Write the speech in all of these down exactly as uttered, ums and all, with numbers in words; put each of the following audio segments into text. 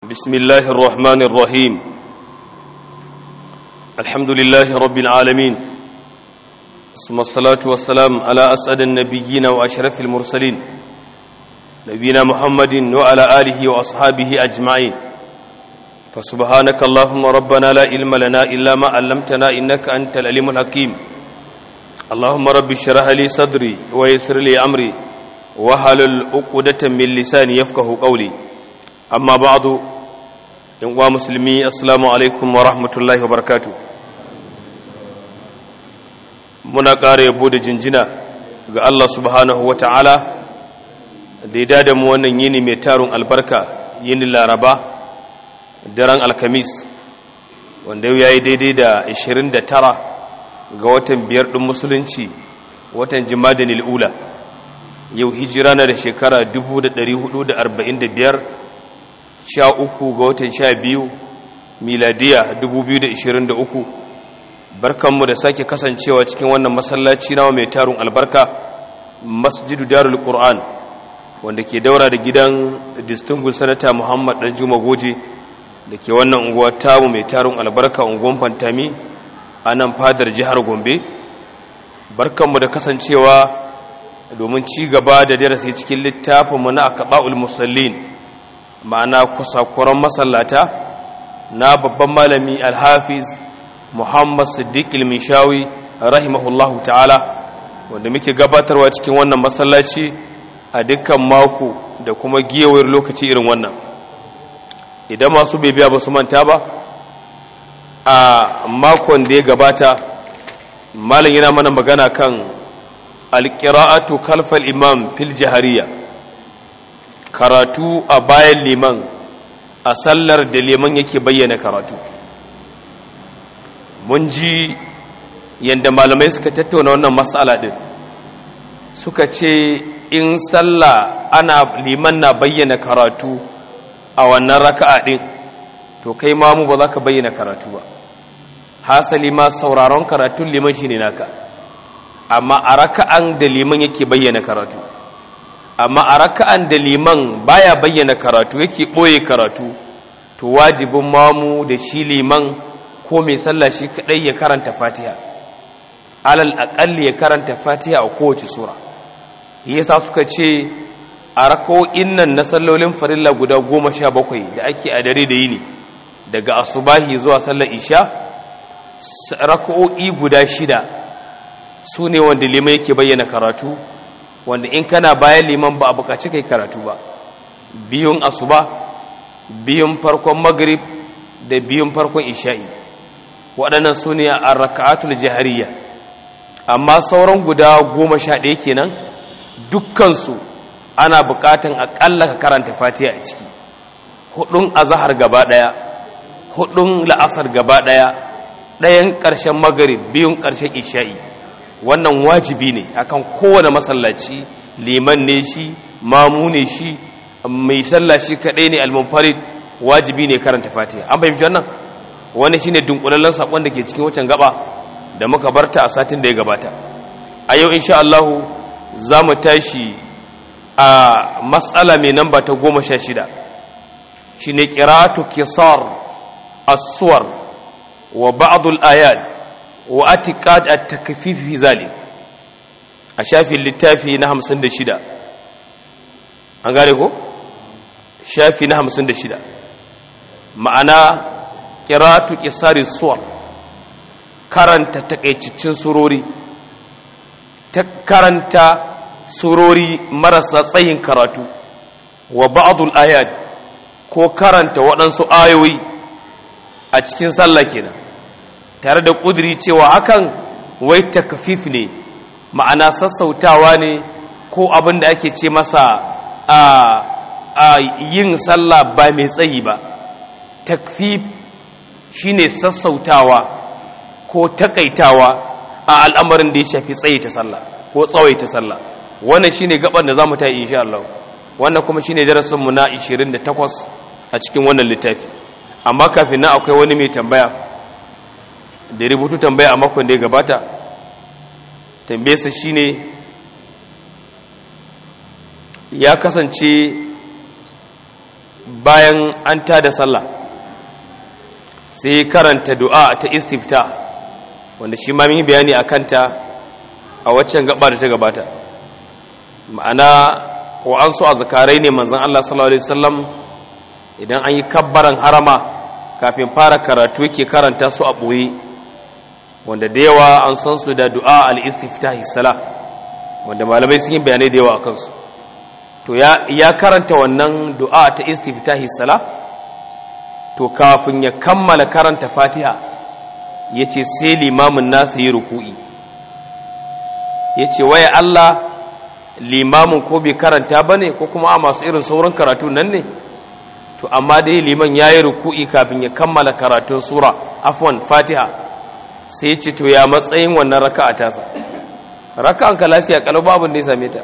بسم الله الرحمن الرحيم الحمد لله رب العالمين ثم الصلاة والسلام على أسعد النبيين وأشرف المرسلين نبينا محمد وعلى آله وأصحابه أجمعين فسبحانك اللهم ربنا لا علم لنا إلا ما علمتنا إنك أنت العليم الحكيم اللهم رب اشرح لي صدري ويسر لي أمري وحلل عقدة من لساني يفقه قولي amma ba'du yan uwa musulmi assalamu alaikum wa rahmatullahi wa barakatuh muna ƙara yabo da jinjina ga Allah subhanahu wa ta'ala da ya dada mu wannan yini mai tarun albarka yini laraba daren alkamis wanda yau yayi daidai da ashirin da tara ga watan biyar din musulunci watan jimadil ula yau hijira na da shekara dubu da ɗari hudu da arba'in da biyar sha uku ga watan sha biyu miladiya dubu biyu da ishirin da uku barkanmu da sake kasancewa cikin wannan masallaci nawa mai tarun albarka masjidu darul qur'an wanda ke daura da gidan distinguished senator muhammad danjuma goje da ke wannan unguwa tamu mai tarun albarka unguwan fantami a nan fadar jihar gombe barkanmu da kasancewa domin ci gaba da darasi cikin littafinmu na aqba'ul musallin ma'ana kusakuran masallata na babban malami alhafiz muhammad siddiq al-mishawi rahimahullahu ta'ala wanda muke gabatarwa cikin wannan masallaci a dukkan mako da kuma giyawar lokaci irin wannan idan masu bebiya ba su manta ba a makon da ya gabata malam yana mana magana kan alqira'atu khalfal imam fil jahariyya karatu a bayan liman a sallar da liman yake bayyana karatu mun ji yadda malamai suka tattauna wannan matsala din suka ce in sallah ana liman na bayyana karatu a wannan raka'a din to kai ma mu ba za ka bayyana karatu ba hasali ma sauraron karatun liman shine naka amma a raka'an da liman yake bayyana karatu amma a raka'an da liman baya bayyana karatu yake boye karatu to wajibin mamu da shi liman ko mai sallah shi kadai ya karanta Fatiha alal aqalli ya karanta Fatiha a kowace sura yasa suka ce a raka'o'in nan na sallolin farilla guda goma sha bakwai da ake a dare da yini daga asubahi zuwa sallar isha raka'o'i guda shida sune wanda liman yake bayyana karatu wanda in kana bayan liman ba a bukaci kai karatu ba biyun asuba biyun farkon maghrib da biyun farkon isha'i waɗannan su ne a raka'atul jahariya amma sauran guda goma sha ɗaya kenan dukkansu ana bukatan aƙalla ka karanta fatiha a ciki hudun azahar gaba ɗaya hudun la'asar gaba ɗaya ɗayan ƙarshen maghrib biyun ƙarshen isha'i wannan wajibi ne akan kowane masallaci liman ne shi mamu ne shi mai sallaci kadai ne al-munfarid wajibi ne karanta fatiha an fahimci wannan wani shine dunkulallen sakon da ke cikin wancan gaba da muka barta a satin da ya gabata a yau insha Allah zamu tashi a mas'ala mai namba ta goma sha shida shine qira'atu kisar as-suwar wa ba'd al-ayat wa atiqad at-takfif fi zalik a shafin littafi na hamsin da shida an gane ko shafi na hamsin da shida ma'ana qira'atu qisari suwar karanta takaitaccen surori ta karanta surori marasa tsayin karatu wa ba'dul ayat ko karanta waɗansu ayoyi a cikin sallah kenan tare da ƙudiri cewa hakan wai takfif ne ma'ana sassautawa ne ko abin da ake ce masa a, a yin sallah ba mai tsayi ba takfif shine sassautawa ko takaitawa a al'amarin da ya shafi tsayi ta sallah ko tsawai ta sallah wannan shine gaban da zamu tayi insha Allah wannan kuma shine darasin mu na ashirin da takwas a cikin wannan littafi amma kafin nan akwai wani mai tambaya da rubutu tambaya a makon da ya gabata tambayarsa shine ya kasance bayan an tada sallah sai karanta du'a ta istifta wanda shi ma mun bayani akan ta a waccan gaba da ta gabata. Ma'ana ko an so azkarai ne manzon Allah sallallahu alaihi wasallam idan an yi kabbaran harama kafin fara karatu yake karanta su a boye, wanda da yawa an san su da du'a al-istiftahi salah, wanda malamai sun yi bayanai da yawa akan su. To ya ya karanta wannan du'a ta istiftahi salah, to kafin ya kammala karanta Fatiha yace sai limamin nasa yi ruku'i, yace waya Allah limamin ko bai karanta bane ko kuma a masu irin sauran karatu nan ne, to amma dai liman yayi ruku'i kafin ya kammala karatun sura afwan Fatiha, sai ce to ya matsayin wannan raka'a tasa. Raka'an ka lafiya kalau babu ne same ta,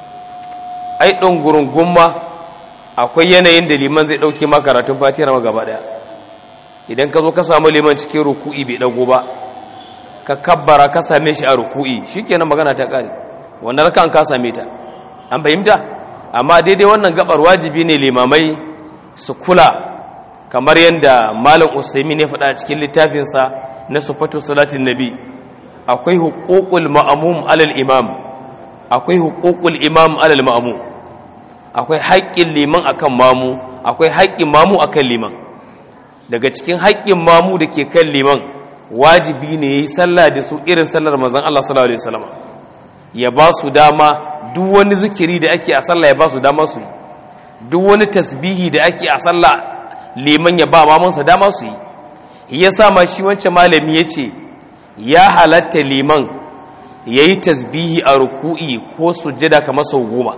ai don gurungun ma akwai yanayin da liman zai dauke ma karatun Fatiha ma gaba daya. Idan ka zo ka samu liman cikin ruku'i bai dago ba, ka kabbara ka same shi a ruku'i, shikenan magana ta kare, wannan raka'an ka same ta. An fahimta? Amma daidai wannan gabar wajibi ne limamai su kula, kamar yadda Malam Usaimin ya faɗa cikin littafinsa na Sifatu Salatin Nabi. Akwai huququl ma'mum alal imam, akwai huququl imam alal ma'mum, akwai haƙƙin liman akan mamu, akwai haƙƙin mamu akan liman. Daga cikin haƙƙin mamu da ke kan liman, wajibi ne yayi sallah da su irin sallar manzon Allah sallallahu alaihi wasallam. Ya ba su dama duk wani zikiri da ake a sallah ya ba su dama su yi, duk wani tasbihi da ake a sallah liman ya ba mamansa dama su yi. Yasa ma shi wancan malami yace ya halatta liman yayi tasbihi a ruku'i ko sujjada kamar sau goma,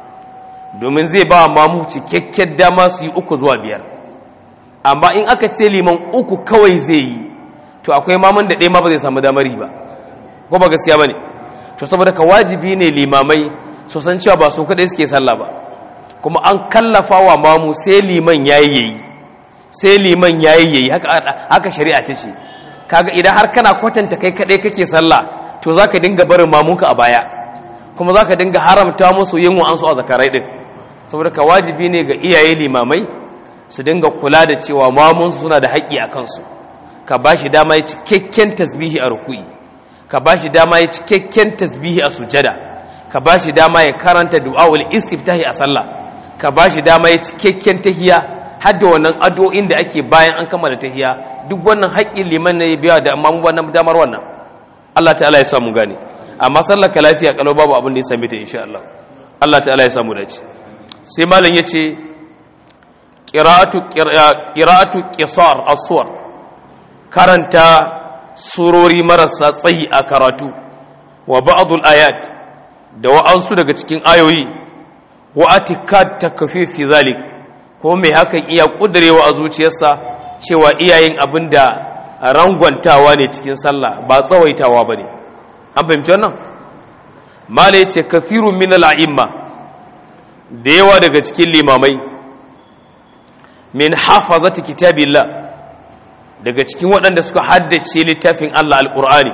domin zai ba mamu cikakken dama su yi uku zuwa biyar. Amma in aka ce liman uku kawai zai yi, to akwai maman da ɗaya ma ba zai samu damar yi ba, ko ba gaskiya bane? To saboda ka wajibi ne limamai su san cewa ba su kadai suke sallah ba, kuma an kallafa wa mamu sai liman yayi yayi sai liman yayi yayi haka haka shari'a ta ce. Kaga idan har kana kwatanta kai kadai kake sallah, to zaka dinga barin mamunka a baya, kuma zaka dinga haramta musu yin wa'ansu a zakarai din. Saboda ka wajibi ne ga iyaye limamai su dinga kula da cewa mamun suna da haƙƙi a kansu. Ka bashi dama ya cikakken tasbihi a ruku'i, ka bashi dama ya cikakken tasbihi a sujada, ka bashi dama ya karanta du'aul istiftahi a sallah, ka bashi dama ya cikakken tahiyya, har da wannan addu'o'in da ake bayan an kammala tahiyya. Duk wannan haƙƙin liman ne ya biya da amma mu wannan damar wannan. Allah ta'ala ya sa mu gane. Amma sallar ka lafiya kalau babu abin da ya same ta insha Allah. Allah ta'ala ya sa mu dace. Sai malam yace qira'atu qira'atu qisar as-suwar, karanta surori marasa tsayi a karatu, wa ba'dul ayat, da wa'ansu daga cikin ayoyi, wa atikat takfifi zalik, ko mai hakan iya kudurewa a zuciyarsa cewa iyayen abinda rangwantawa ne cikin sallah ba tsawaitawa bane. An fahimci wannan? Mala yace kathirun min al-a'imma, da yawa daga cikin limamai, min hafazati kitabillah, daga cikin waɗanda suka haddace littafin Allah al-Qur'ani,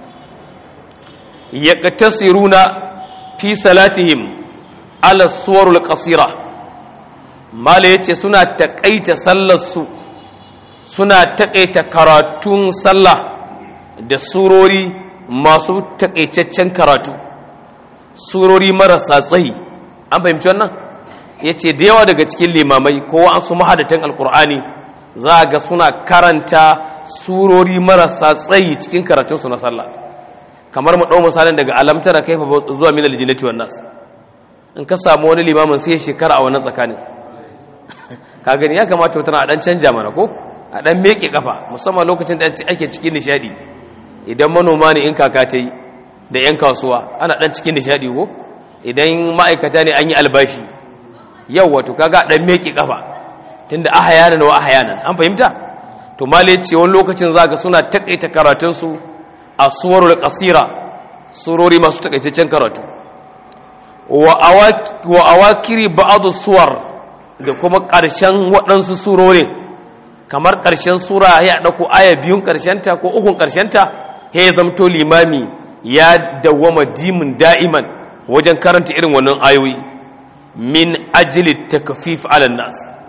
yaqtasiruna fi salatihim ala suwarul qasira. Mala yace suna takaita sallar su, suna takaita karatun sallah da surori masu takaitaccen karatu, surori marasa tsayi. An fahimci wannan? Yace da yawa daga cikin limamai ko an su mahadatan al-Qur'ani za ga suna karanta surori marasa tsayi cikin karatunsu na sallah. Kamar mu ɗau misalin daga alamtara kaifa zuwa minal jinnati wan nas. In ka samu wani limamin sai shekara a wannan tsakanin, ka gani ya kamata wata a dan canja mana ko a dan meke kafa, musamman lokacin da ake cikin nishadi. Idan manoma ne in kaka ta yi da yan kasuwa ana dan cikin nishadi ko, idan ma'aikata ne an yi albashi, yau wato kaga dan meke kafa tunda ahyanan wa ahyanan. An fahimta? To male ce wani lokacin zaka suna takaita karatun su a suwarul qasira, surori masu takaitaccen karatu, wa awaki wa awakiri ba'd suwar, da kuma ƙarshen waɗansu surorin, kamar ƙarshen sura ya dauko aya biyun ƙarshenta ko ukun ƙarshenta, ya zamto limami ya dawwama dimin da'iman wajen karanta irin wannan ayoyi, min ajli takfif ala nas,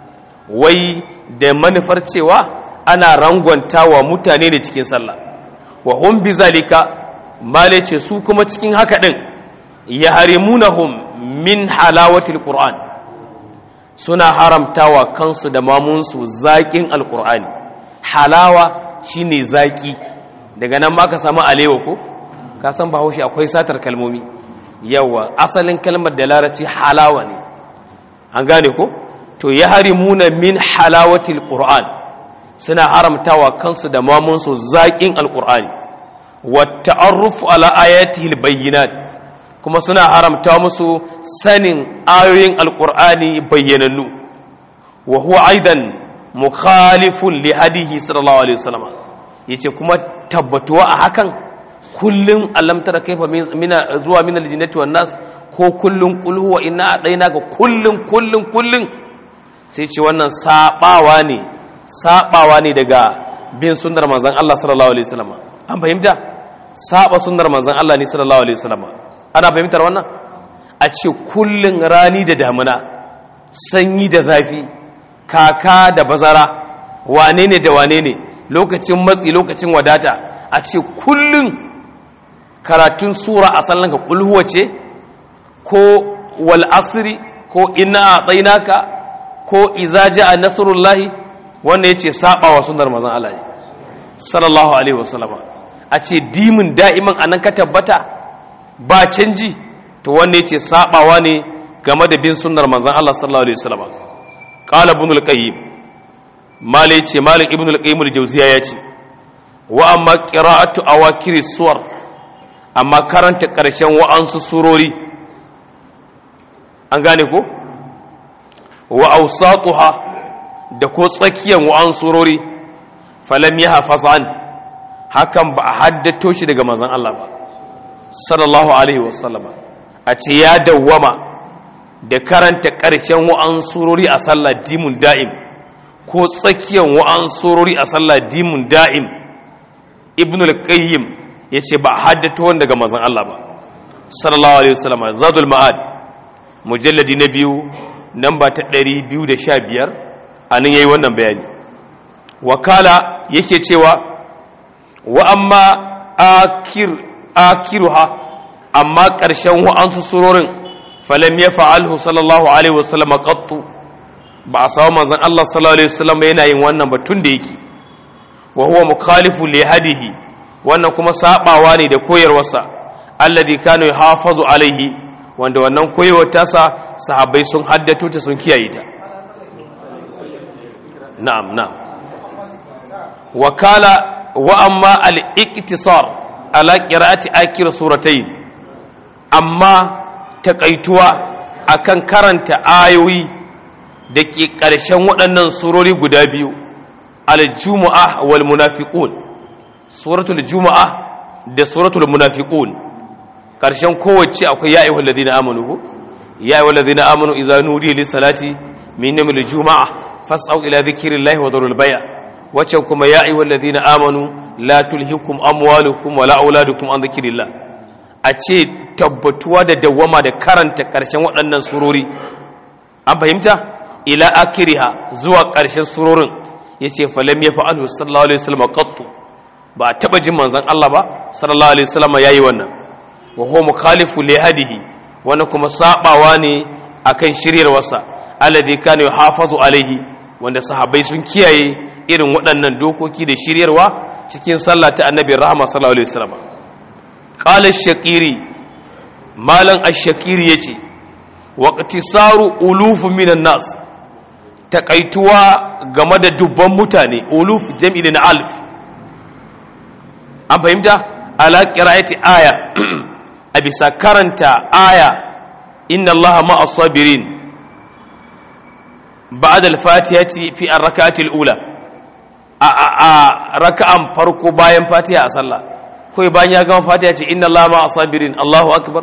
wai da manufar cewa ana rangwantawa mutane ne cikin sallah. wa hum bizalika male ce su kuma cikin haka din yahrimunahum min halawatil qur'an suna haramtawa kansu da mamunsu zaƙin alqur'ani. Halawa shine zaƙi, daga nan ma ka samu alewa ko ka san bahaushe akwai satar kalmomi. yawa asalin kalmar da larabci halawa ne, an gane ko. to yahrimuna min halawatil qur'an suna haramtawa kansu da mamunsu zaƙin alqur'ani. wa ta'arrufu ala ayatihi albayyinat kuma suna haramta musu sanin ayoyin alqur'ani bayyanannu. wa huwa aidan mukhalifun li hadihi sallallahu alaihi wasallam yace kuma tabbatuwa a hakan kullum alam tara kaifa mina zuwa min aljinnati wan nas ko kullum qul huwa inna adaina ga kullum kullum kullum sai ce wannan sabawa ne sabawa ne daga bin sunnar manzon Allah sallallahu alaihi wasallam. An fahimta saba sunnar manzon Allah ne sallallahu alaihi wasallam. Ana fahimtar wannan a ce kullun rani da damuna, sanyi da zafi, kaka da bazara, wane ne da wane ne, lokacin matsi lokacin wadata, a ce kullun karatun sura a sallan ka kulhuwa ce ko wal asri ko inna a'tainaka ko iza jaa nasrullahi, wannan yace saba wa sunnar manzon Allah ne sallallahu alaihi wasallam. a ce dimin da'iman anan ka tabbata ba canji, to wannan yace sabawa ne game da bin sunnar manzon Allah sallallahu alaihi wasallam. qala ibn al-qayyim mali yace malik ibn al-qayyim al-jawziya yace wa amma qira'atu awakiri suwar, amma karanta karshen wa'ansu surori, an gane ko, wa awsatuha da ko tsakiyan wa'an surori, falam yahfazan hakan ba a haddato shi daga manzon Allah ba sallallahu alaihi wasallam. a ce ya dawwama da karanta ƙarshen wa'an surori a sallah dimun da'im ko tsakiyan wa'an surori a sallah dimun da'im, ibn al-qayyim yace ba a haddato wanda daga manzon Allah ba sallallahu alaihi wasallam. zadul ma'ad mujalladi na biyu namba ta ɗari biyu da sha biyar anan yayi wannan bayani. wakala yake cewa wa amma akir akiruha, amma ƙarshen wa'ansu surorin falam yafa'alhu sallallahu alaihi wasallam qattu, ba a samu manzon Allah sallallahu alaihi wasallam yana yin wannan batun da yake. wa huwa mukhalifu li hadihi, wannan kuma sabawa ne da koyarwarsa, alladhi kana yuhafazu alaihi, wanda wannan koyarwar tasa sahabbai sun haddato ta sun kiyaye ta. na'am na'am. wakala wa amma al-iqtisar ala qira'ati akhir suratayn, amma takaituwa akan karanta ayoyi da ke ƙarshen waɗannan surori guda biyu, al-jumu'ah wal munafiqun, suratul jumu'ah da suratul munafiqun. ƙarshen kowace akwai ya ayyuhal ladina amanu, ya ayyuhal ladina amanu idza nudiya lis salati min yawmil jumu'ah fas'au ila dhikrillahi wa dharul bay'. wacce kuma ya ayyuhal ladina amanu la tulhikum amwalukum wala auladukum an dhikrillah. a ce tabbatuwa da dawama da karanta ƙarshen waɗannan surori, an fahimta, ila akiriha zuwa ƙarshen surorin, yace falam yafa'alu sallallahu alaihi wasallam qattu, ba a taba jin manzon Allah ba sallallahu alaihi wasallam yayi wannan. wa huwa mukhalifu li hadihi, wannan kuma sabawa ne akan shiryarwarsa, alladhi kana yuhafazu alaihi, wanda sahabbai sun kiyaye irin waɗannan dokoki da shiryarwa cikin sallah ta annabi rahama sallallahu alaihi wasallam. qala ash-shaqiri, malan ash-shaqiri yace wa iqtisaru ulufun minan nas, takaituwa game da dubban mutane, uluf jam'i na alf, an fahimta, ala qira'ati aya, a bisa karanta aya inna allaha ma'as sabirin ba'da al-fatihati fi ar-rak'ati al-ula, a a raka'an farko bayan fatiha a sallah, kai bayan ya gama fatiha ce inna allaha ma'as sabirin, Allahu akbar.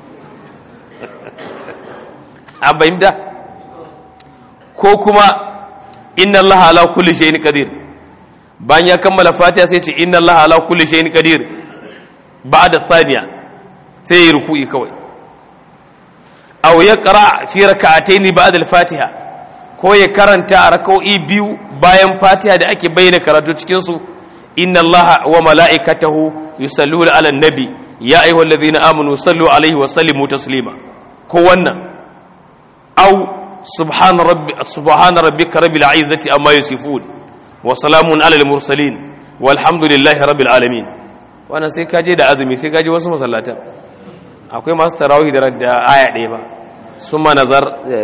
an fahimta, ko kuma inna allaha ala kulli shay'in qadir, bayan ya kammala fatiha sai ce inna allaha ala kulli shay'in qadir ba'da thaniya, sai ya ruku'i kawai. aw yaqra fi rak'atayn ba'da al-fatiha, ko ya karanta a raka'o'i biyu bayan fatiha da ake bayyana karatu cikin su inna allaha wa mala'ikatahu yusalluna 'alan nabi ya ayyuhallazina amanu sallu 'alaihi wa sallimu taslima ko wannan au subhana rabbi subhana rabbika rabbil 'izzati amma yasifun wa salamun 'alal mursalin walhamdulillahi rabbil alamin. wannan sai kaje da azumi sai kaje wasu masallatan akwai masu tarawih da aya ɗaya ba summa nazar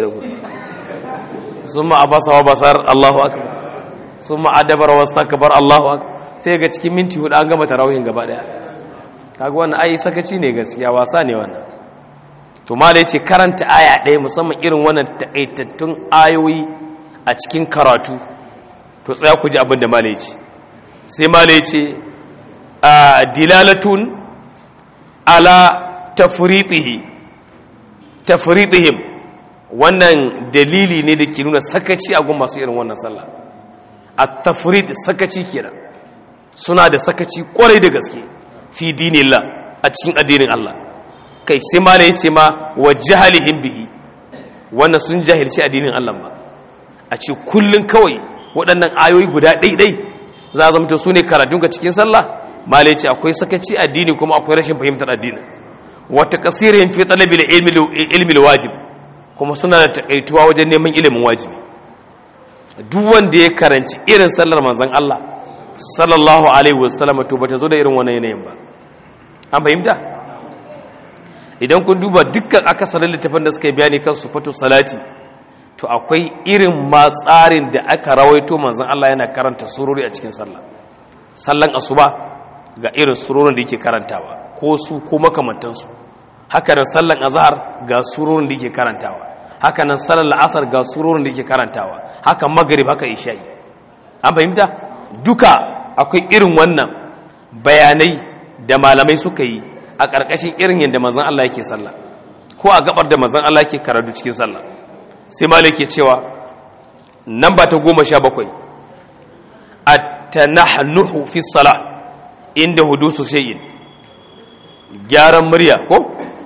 summa abasa wa basar Allahu akbar summa adabara wastakbar Allahu akbar sai ga cikin minti hudu an gama tarawihin gaba daya. kaga wannan ai sakaci ne gaskiya, wasa ne wannan. to malai yace karanta aya ɗaya musamman irin wannan takaitattun ayoyi a cikin karatu to tsaya ku ji abin da malai yace. sai malai yace dilalatun ala tafridihi tafridihim, wannan dalili ne da ke nuna sakaci a gun masu irin wannan sallah. at-tafrid sakaci kenan, suna da sakaci kwarai da gaske fi dinillah a cikin addinin Allah. kai sai ma ne yace ma wa jahalihim bihi, wannan sun jahilci addinin Allah ba. a ce kullun kawai waɗannan ayoyi guda ɗaiɗai za a zama su ne karatunka cikin sallah, ma ne yace akwai sakaci addini kuma akwai rashin fahimtar addini. wa taqsirihim fi talabil ilmi ilmi wajib, kuma suna da takaituwa wajen neman ilimin wajibi. duk wanda ya karanci irin sallar manzon Allah sallallahu alaihi wasallam to bata zo da irin wannan yanayin ba. an fahimta? idan kun duba dukkan akasarin littafin da suka yi bayani kan sifatu salati, to akwai irin matsarin da aka rawaito manzon Allah yana karanta surori a cikin sallah. sallan asuba ga irin surorin da yake karantawa ko su ko makamantansu. haka nan sallan azhar ga surorin da yake karantawa, haka nan sallar la'asar ga surorin da yake karantawa, haka maghrib, haka isha'i. an fahimta? duka akwai irin wannan bayanai da malamai suka yi a ƙarƙashin irin yadda manzon Allah yake sallah ko a gabar da manzon Allah yake karatu cikin sallah. sai malai ke cewa namba ta goma sha bakwai at-tanahnuhu fi salah inda hudusu shay'in, gyaran murya ko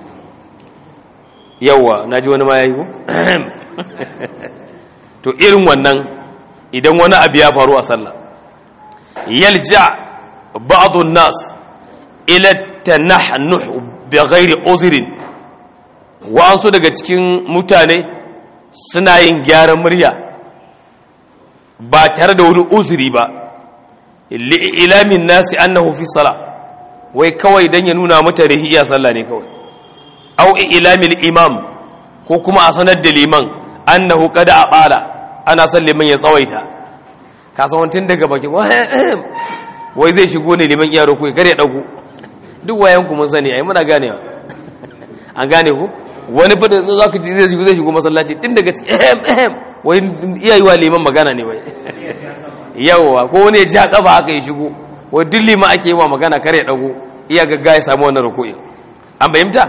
yawa naji wani ma yayi ko to irin wannan idan wani abu ya faru a sallah, yalja ba'dun nas ila tanahnuh bighairi uzrin, wa ansu daga cikin mutane suna yin gyaran murya ba tare da wani uzuri ba, li ilamin nasi annahu fi salah, wai kawai dan ya nuna mutane iya sallah ne kawai. au ilamil imam, ko kuma a sanar da liman annahu qad aqala, ana son liman ya tsawaita. ka san tun daga baki wai zai shigo ne liman iya roko kare dago, duk wayan ku mun sani ai muna ganewa. an gane ku wani fa da zaka ji zai shigo zai shigo masallaci tun daga ehem ehem wai iya yi wa liman magana ne wai yawa ko wani ya ji kafa haka ya shigo, wai duk liman ake yi wa magana kare dago iya gaggawa ya samu wannan ruku'i. an bayyanta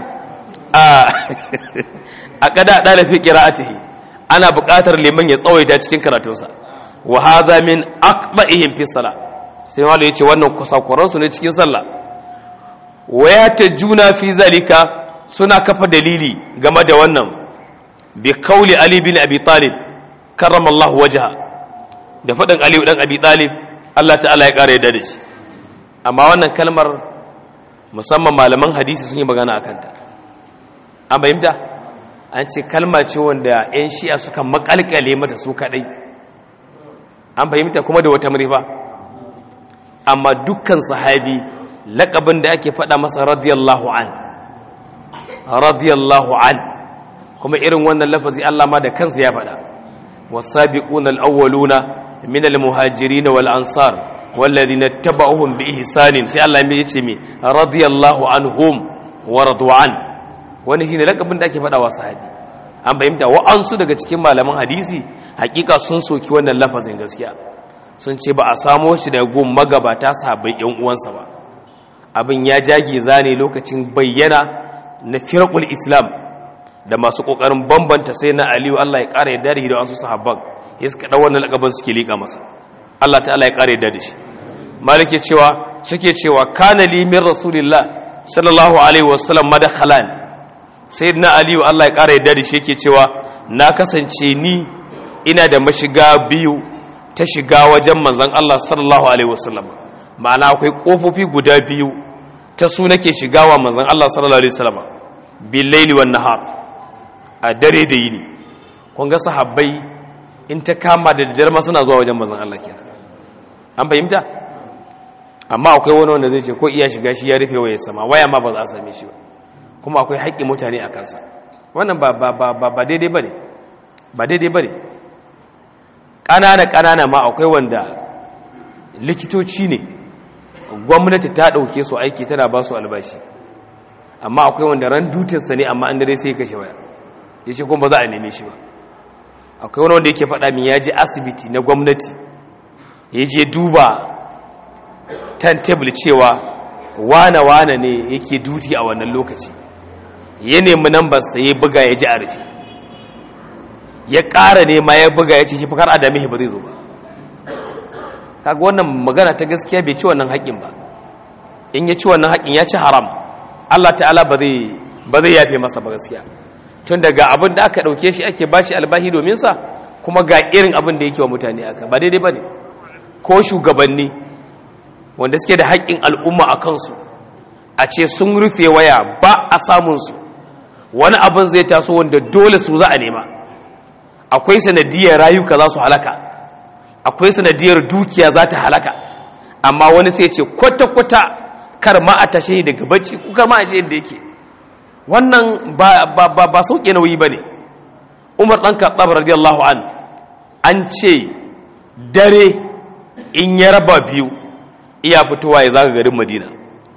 a kada dalafi qira'atihi, ana buƙatar liman ya tsawaita cikin karatunsa. wa hadha min aqba'ihim fi salah, sai malai yace wannan kusakuran su ne cikin sallah. wa yatajuna fi zalika, suna kafa dalili game da wannan bi kauli ali bin abi talib karramallahu wajha, da fadin ali dan abi talib Allah ta'ala ya kare da shi. amma wannan kalmar musamman malaman hadisi sun yi magana akan ta. an bayyanta an ce kalma ce wanda yan shi'a suka makalkale mata su kadai. an fahimta kuma da wata murifa. amma dukkan sahabi laƙabin da ake faɗa masa radiyallahu an radiyallahu an, kuma irin wannan lafazi Allah ma da kansa ya faɗa. wasabiquna al-awwaluna min al-muhajirin wal ansar walladhina tabauhum bi ihsanin, sai Allah ya ce me radiyallahu anhum wa radu an. wani shine laƙabin da ake faɗa wa sahabi. an fahimta wa'ansu daga cikin malaman hadisi hakika sun soki wannan lafazin gaskiya, sun ce ba a samo shi daga gun magabata sahabbai yan uwansa ba. abin ya jage zane lokacin bayyana na firqul islam da masu kokarin bambanta sai na aliyu Allah ya kara yadda da shi da wasu sahabban, ya suka dau wannan lakaban suke lika masa. Allah ta'ala ya kara yadda da shi. malike cewa suke cewa kana li min rasulillah sallallahu alaihi wasallam madkhalan, sayyidina aliyu Allah ya kara yadda da shi yake cewa na kasance ni ina da mashiga biyu ta shiga wajen manzon Allah sallallahu alaihi wasallam ma'ana akwai kofofi guda biyu ta su nake shigawa manzon Allah sallallahu alaihi wasallam bil laili wan nahar a dare da yini kun ga sahabbai in ta kama da daddare ma suna zuwa wajen manzon Allah kenan an fahimta amma akwai wani wanda zai ce ko iya shiga shi ya rufe wayar sama waya ma ba za a same shi ba kuma akwai haƙƙin mutane a kansa wannan ba ba ba ba daidai bane ba daidai bane ƙanana ƙanana ma akwai wanda likitoci ne gwamnati ta ɗauke su aiki tana ba su albashi amma akwai wanda ran dutinsa ne amma an dare sai ya kashe waya ya ce kuma ba za a neme shi ba akwai wani wanda yake faɗa min ya je asibiti na gwamnati ya je duba timetable cewa wane-wane ne yake duti a wannan lokaci ya nemi nambarsa ya buga ya ji a rufe ya ƙara nema ya buga ya ce shi fakar adamihi ba zai zo ba kaga wannan magana ta gaskiya bai ci wannan haƙƙin ba in ya ci wannan haƙƙin ya ci haram Allah ta'ala ba zai ba zai yafe masa ba gaskiya tun daga abin da aka ɗauke shi ake ba shi albahi domin sa kuma ga irin abin da yake wa mutane aka ba daidai ba ne ko shugabanni wanda suke da haƙƙin al'umma a kansu a ce sun rufe waya ba a samunsu wani abin zai taso wanda dole su za a nema akwai sanadiyar rayuka za su halaka akwai sanadiyar dukiya za ta halaka amma wani sai ce kwata-kwata kar ma a tashe daga bacci ko kar ma a je yadda yake wannan ba ba ba, ba sauke nauyi bane Umar dan Khattab radiyallahu an an ce dare in ya raba biyu iya fitowa ya zaga garin Madina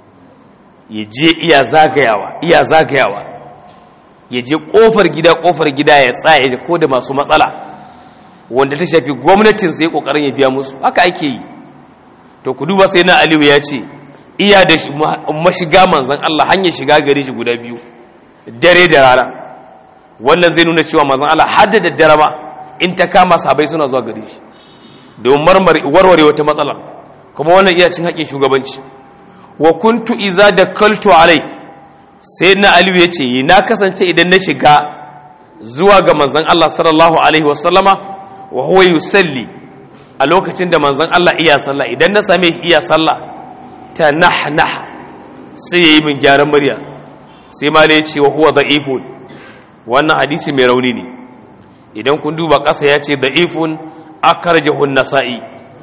ya je iya zagayawa iya zagayawa ya je kofar gida kofar gida ya tsaya ya je ko da masu matsala wanda ta shafi gwamnatin sai kokarin ya biya musu haka ake yi to ku duba sai na Aliyu ya ce iya da mashiga manzon Allah hanyar shiga gare shi guda biyu dare da rana wannan zai nuna cewa manzon Allah hadda da dare ba in ta kama sahabbai suna zuwa gare shi don marmari warware wata matsala kuma wannan iya cin haƙin shugabanci wa kuntu iza dakaltu alai sai na Aliyu ya ce na kasance idan na shiga zuwa ga manzon Allah sallallahu alaihi wasallama wa huwa yusalli a lokacin da manzon Allah iya sallah idan na same iya sallah ta nahnah sai yayi min gyaran murya sai ma ya ce wa huwa da'ifun wannan hadisi mai rauni ne idan kun duba ƙasa ya ce da'ifun akarjahu an-nasa'i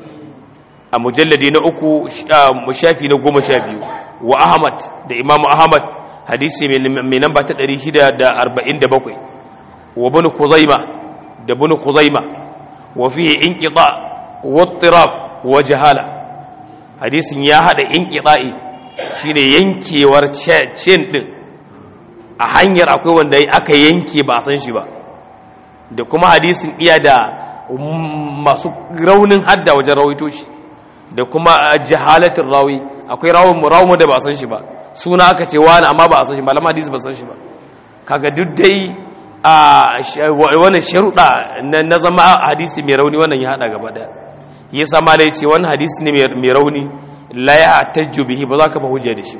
a mujalladi na uku shafi na goma sha biyu wa Ahmad da Imam Ahmad hadisi mai namba ta ɗari shida da arba'in da bakwai wa ibn Kuzaima da ibn Kuzaima wa fihi inqita wa ittiraf wa jahala hadisin ya hada inqita'i shine yankewar cin din a hanyar akwai wanda aka yanke ba a san shi ba da kuma hadisin iya da masu raunin hadda wajen rawaito shi da kuma jahalatin rawi akwai rawun rawun da ba a san shi ba suna aka ce wani amma ba a san shi malama hadisi ba san shi ba kaga duk dai a wannan sharuɗa na zama hadisi mai rauni wannan ya hada gaba daya yasa malai ce wannan hadisi ne mai rauni la ya tajju bihi ba za ka ba hujja da shi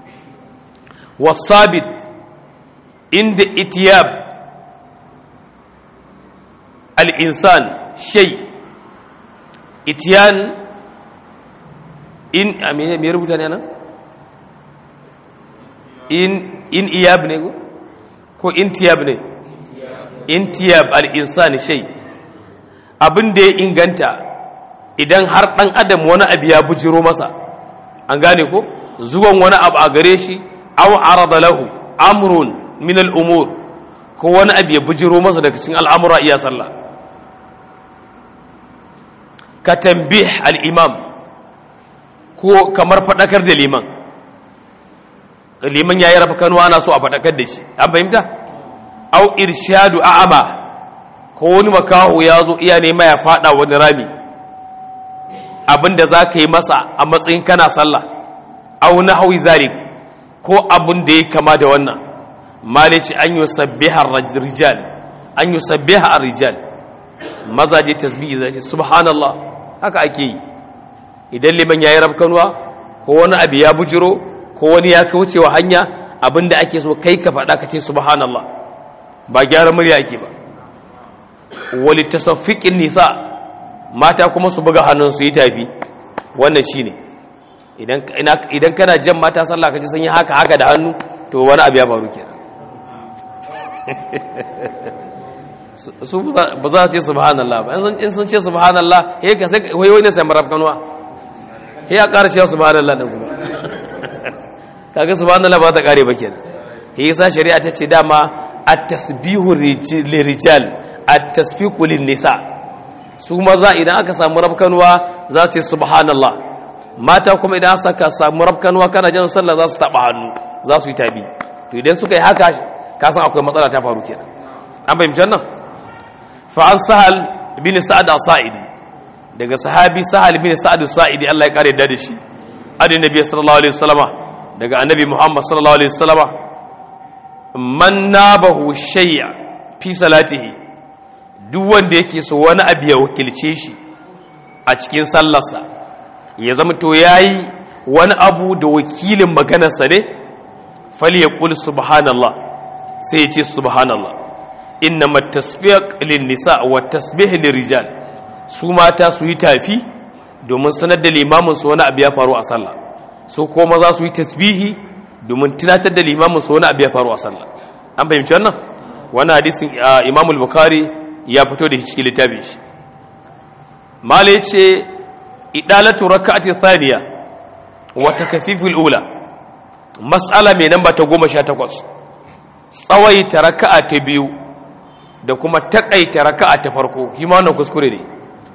wasabit inda itiyab al-insan shay itiyan in amine me rubuta ne nan in in iyab ne ko intiyab ne intiyab al-insan shay abin da ya inganta idan har dan adam wani abu ya bujiro masa an gane ko zuwan wani abu a gare shi aw arada lahu amrun min al-umur ko wani abu ya bujiro masa daga cikin al'amura iya sallah ka tanbih al-imam ko kamar fadakar da liman liman yayi rafa kanu ana so a fadakar da shi an fahimta aw irshadu a'ama ko wani makaho ya zo iya nema ya fada wani rami abinda za ka yi masa a matsayin kana sallah au na hawi zalik ko abin da ya kama da wannan malici an yi sabbiha rijal an yi sabbiha rijal mazaje tasbihi zai subhanallah haka ake yi idan liman yayi rabkanuwa ko wani abu ya bujiro ko wani ya kauce wa hanya abinda ake so kai ka faɗa ka ce subhanallah ba gyara murya ake ba wali tasaffiqin nisa mata kuma su buga hannun su yi tafi wannan shine idan idan kana jan mata sallah kaji sun yi haka haka da hannu to wani abu ya faru kenan su ba za su ce subhanallah ba in sun ce subhanallah he ka sai wai wani sai marab kanwa he ya ƙara cewa subhanallah din kuma kaga subhanallah ba ta kare ba kenan he yasa shari'a ta ce dama at-tasbihu lirijal at-tasfiqu lin-nisa su maza idan aka samu rabkanwa za su ce subhanallah mata kuma idan aka samu rabkanwa kana jin sallah za su taba hannu za su yi tabi to idan suka yi haka ka san akwai matsala ta faru kenan an bayyana nan fa an sahal bin sa'ad as-sa'idi daga sahabi sahal bin sa'ad as-sa'idi Allah ya kare da shi annabi sallallahu alaihi wasallama daga annabi Muhammad sallallahu alaihi wasallama man nabahu shay'a fi salatihi duk wanda yake so wani abu ya wakilce shi a cikin sallarsa ya zama to yayi wani abu da wakilin maganarsa ne falyaqul subhanallah sai ya ce subhanallah innamat tasbih lin nisa wa tasbih lirijal su mata su yi tafi domin sanar da limamin su wani abu ya faru a sallah su kuma za su yi tasbihi domin tunatar da limamin su wani abu ya faru a sallah an fahimci wannan wannan hadisin Imam al-Bukhari ya fito da shi cikin littafin shi mala yace idalatu rak'ati thaniya wa takfiful ula mas'ala mai namba ta goma sha takwas tsawaita raka'a ta biyu da kuma takaita raka'a ta farko shi ma wannan kuskure ne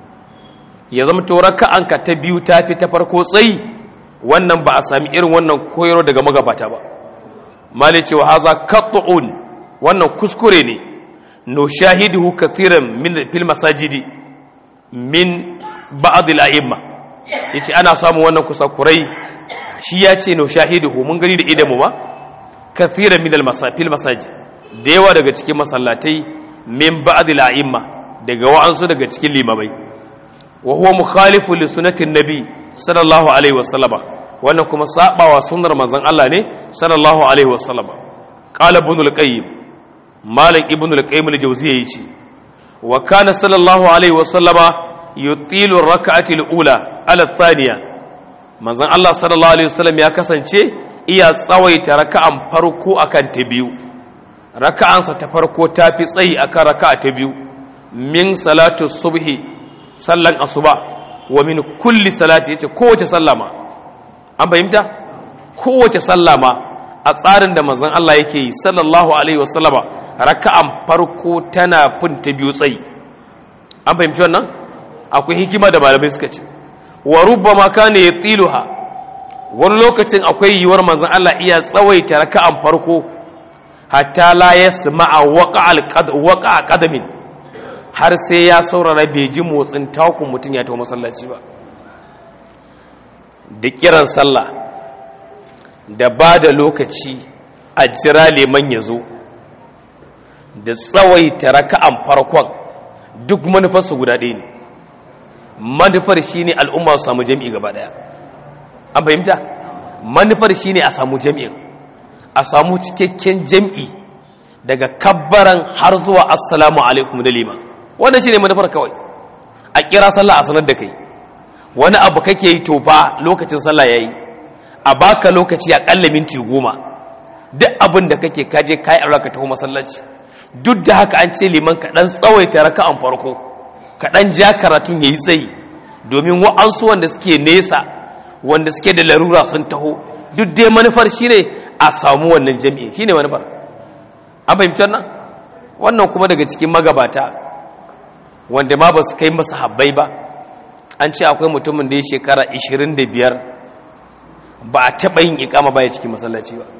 ya zama to raka'anka ta biyu ta fi ta farko tsayi wannan ba a sami irin wannan koyarwa daga magabata ba mali cewa haza qat'un wannan kuskure ne no shahiduhu kathiran min fil masajidi min ba'd al-a'imma yace ana samu wannan kusakurai shi yace no shahiduhu mun gani da idanmu ba kathiran min al-masafil masajid da yawa daga cikin masallatai min ba'd al-a'imma daga wa'ansu daga cikin limamai wa huwa mukhalifu li sunnatin nabi sallallahu alaihi wasallama wannan kuma sabawa sunnar manzon Allah ne sallallahu alaihi wasallama qala ibn al-qayyim malik ibn al-qayyim al-jawziyya yace wa kana sallallahu alaihi wasallama yutilu ar-rak'ati al-ula ala ath-thaniya manzon Allah sallallahu alaihi wasallam ya kasance iya tsawaita raka'an farko akan ta biyu raka'ansa ta farko tafi tsayi akan raka'a ta biyu min salatu subhi sallan asuba wa min kulli salati yace kowace sallama an fahimta kowace sallama a tsarin da manzon Allah yake yi sallallahu alaihi wasallama raka'an farko tana fin ta biyu tsayi an fahimci wannan akwai hikima da malamai suka ce wa rubbama kana yatiluha wani lokacin akwai yiwuwar manzon Allah iya tsawaita raka'an farko hatta la yasma'a waqa'al qad waqa'a qadamin har sai ya saurara bai ji motsin takun mutum ya tawo masallaci ba da kiran sallah da ba da lokaci a jira liman ya zo da tsawaita raka'an farkon duk manufarsu guda ɗaya ne manufar shi ne al'umma su samu jami'i gaba ɗaya an fahimta manufar shi ne a samu jami'in a samu cikakken jami'i daga kabbaran har zuwa assalamu alaikum da liman wannan shi ne manufar kawai a kira sallah a sanar da kai wani abu kake yi tofa lokacin sallah ya yi a baka lokaci a ƙalla minti goma duk abin da kake kaje kayi a raka taho masallaci duk da haka an ce liman kaɗan tsawaita raka'an farko kaɗan ja karatun ya yi tsayi domin wa'ansu wanda suke nesa wanda suke da larura sun taho duk dai manufar shi ne a samu wannan jami'i shi ne manufar an fahimci wannan wannan kuma daga cikin magabata wanda ma ba su kai masa habbai ba an ce akwai mutumin da ya shekara ishirin da biyar ba a taɓa yin ikama baya cikin masallaci ba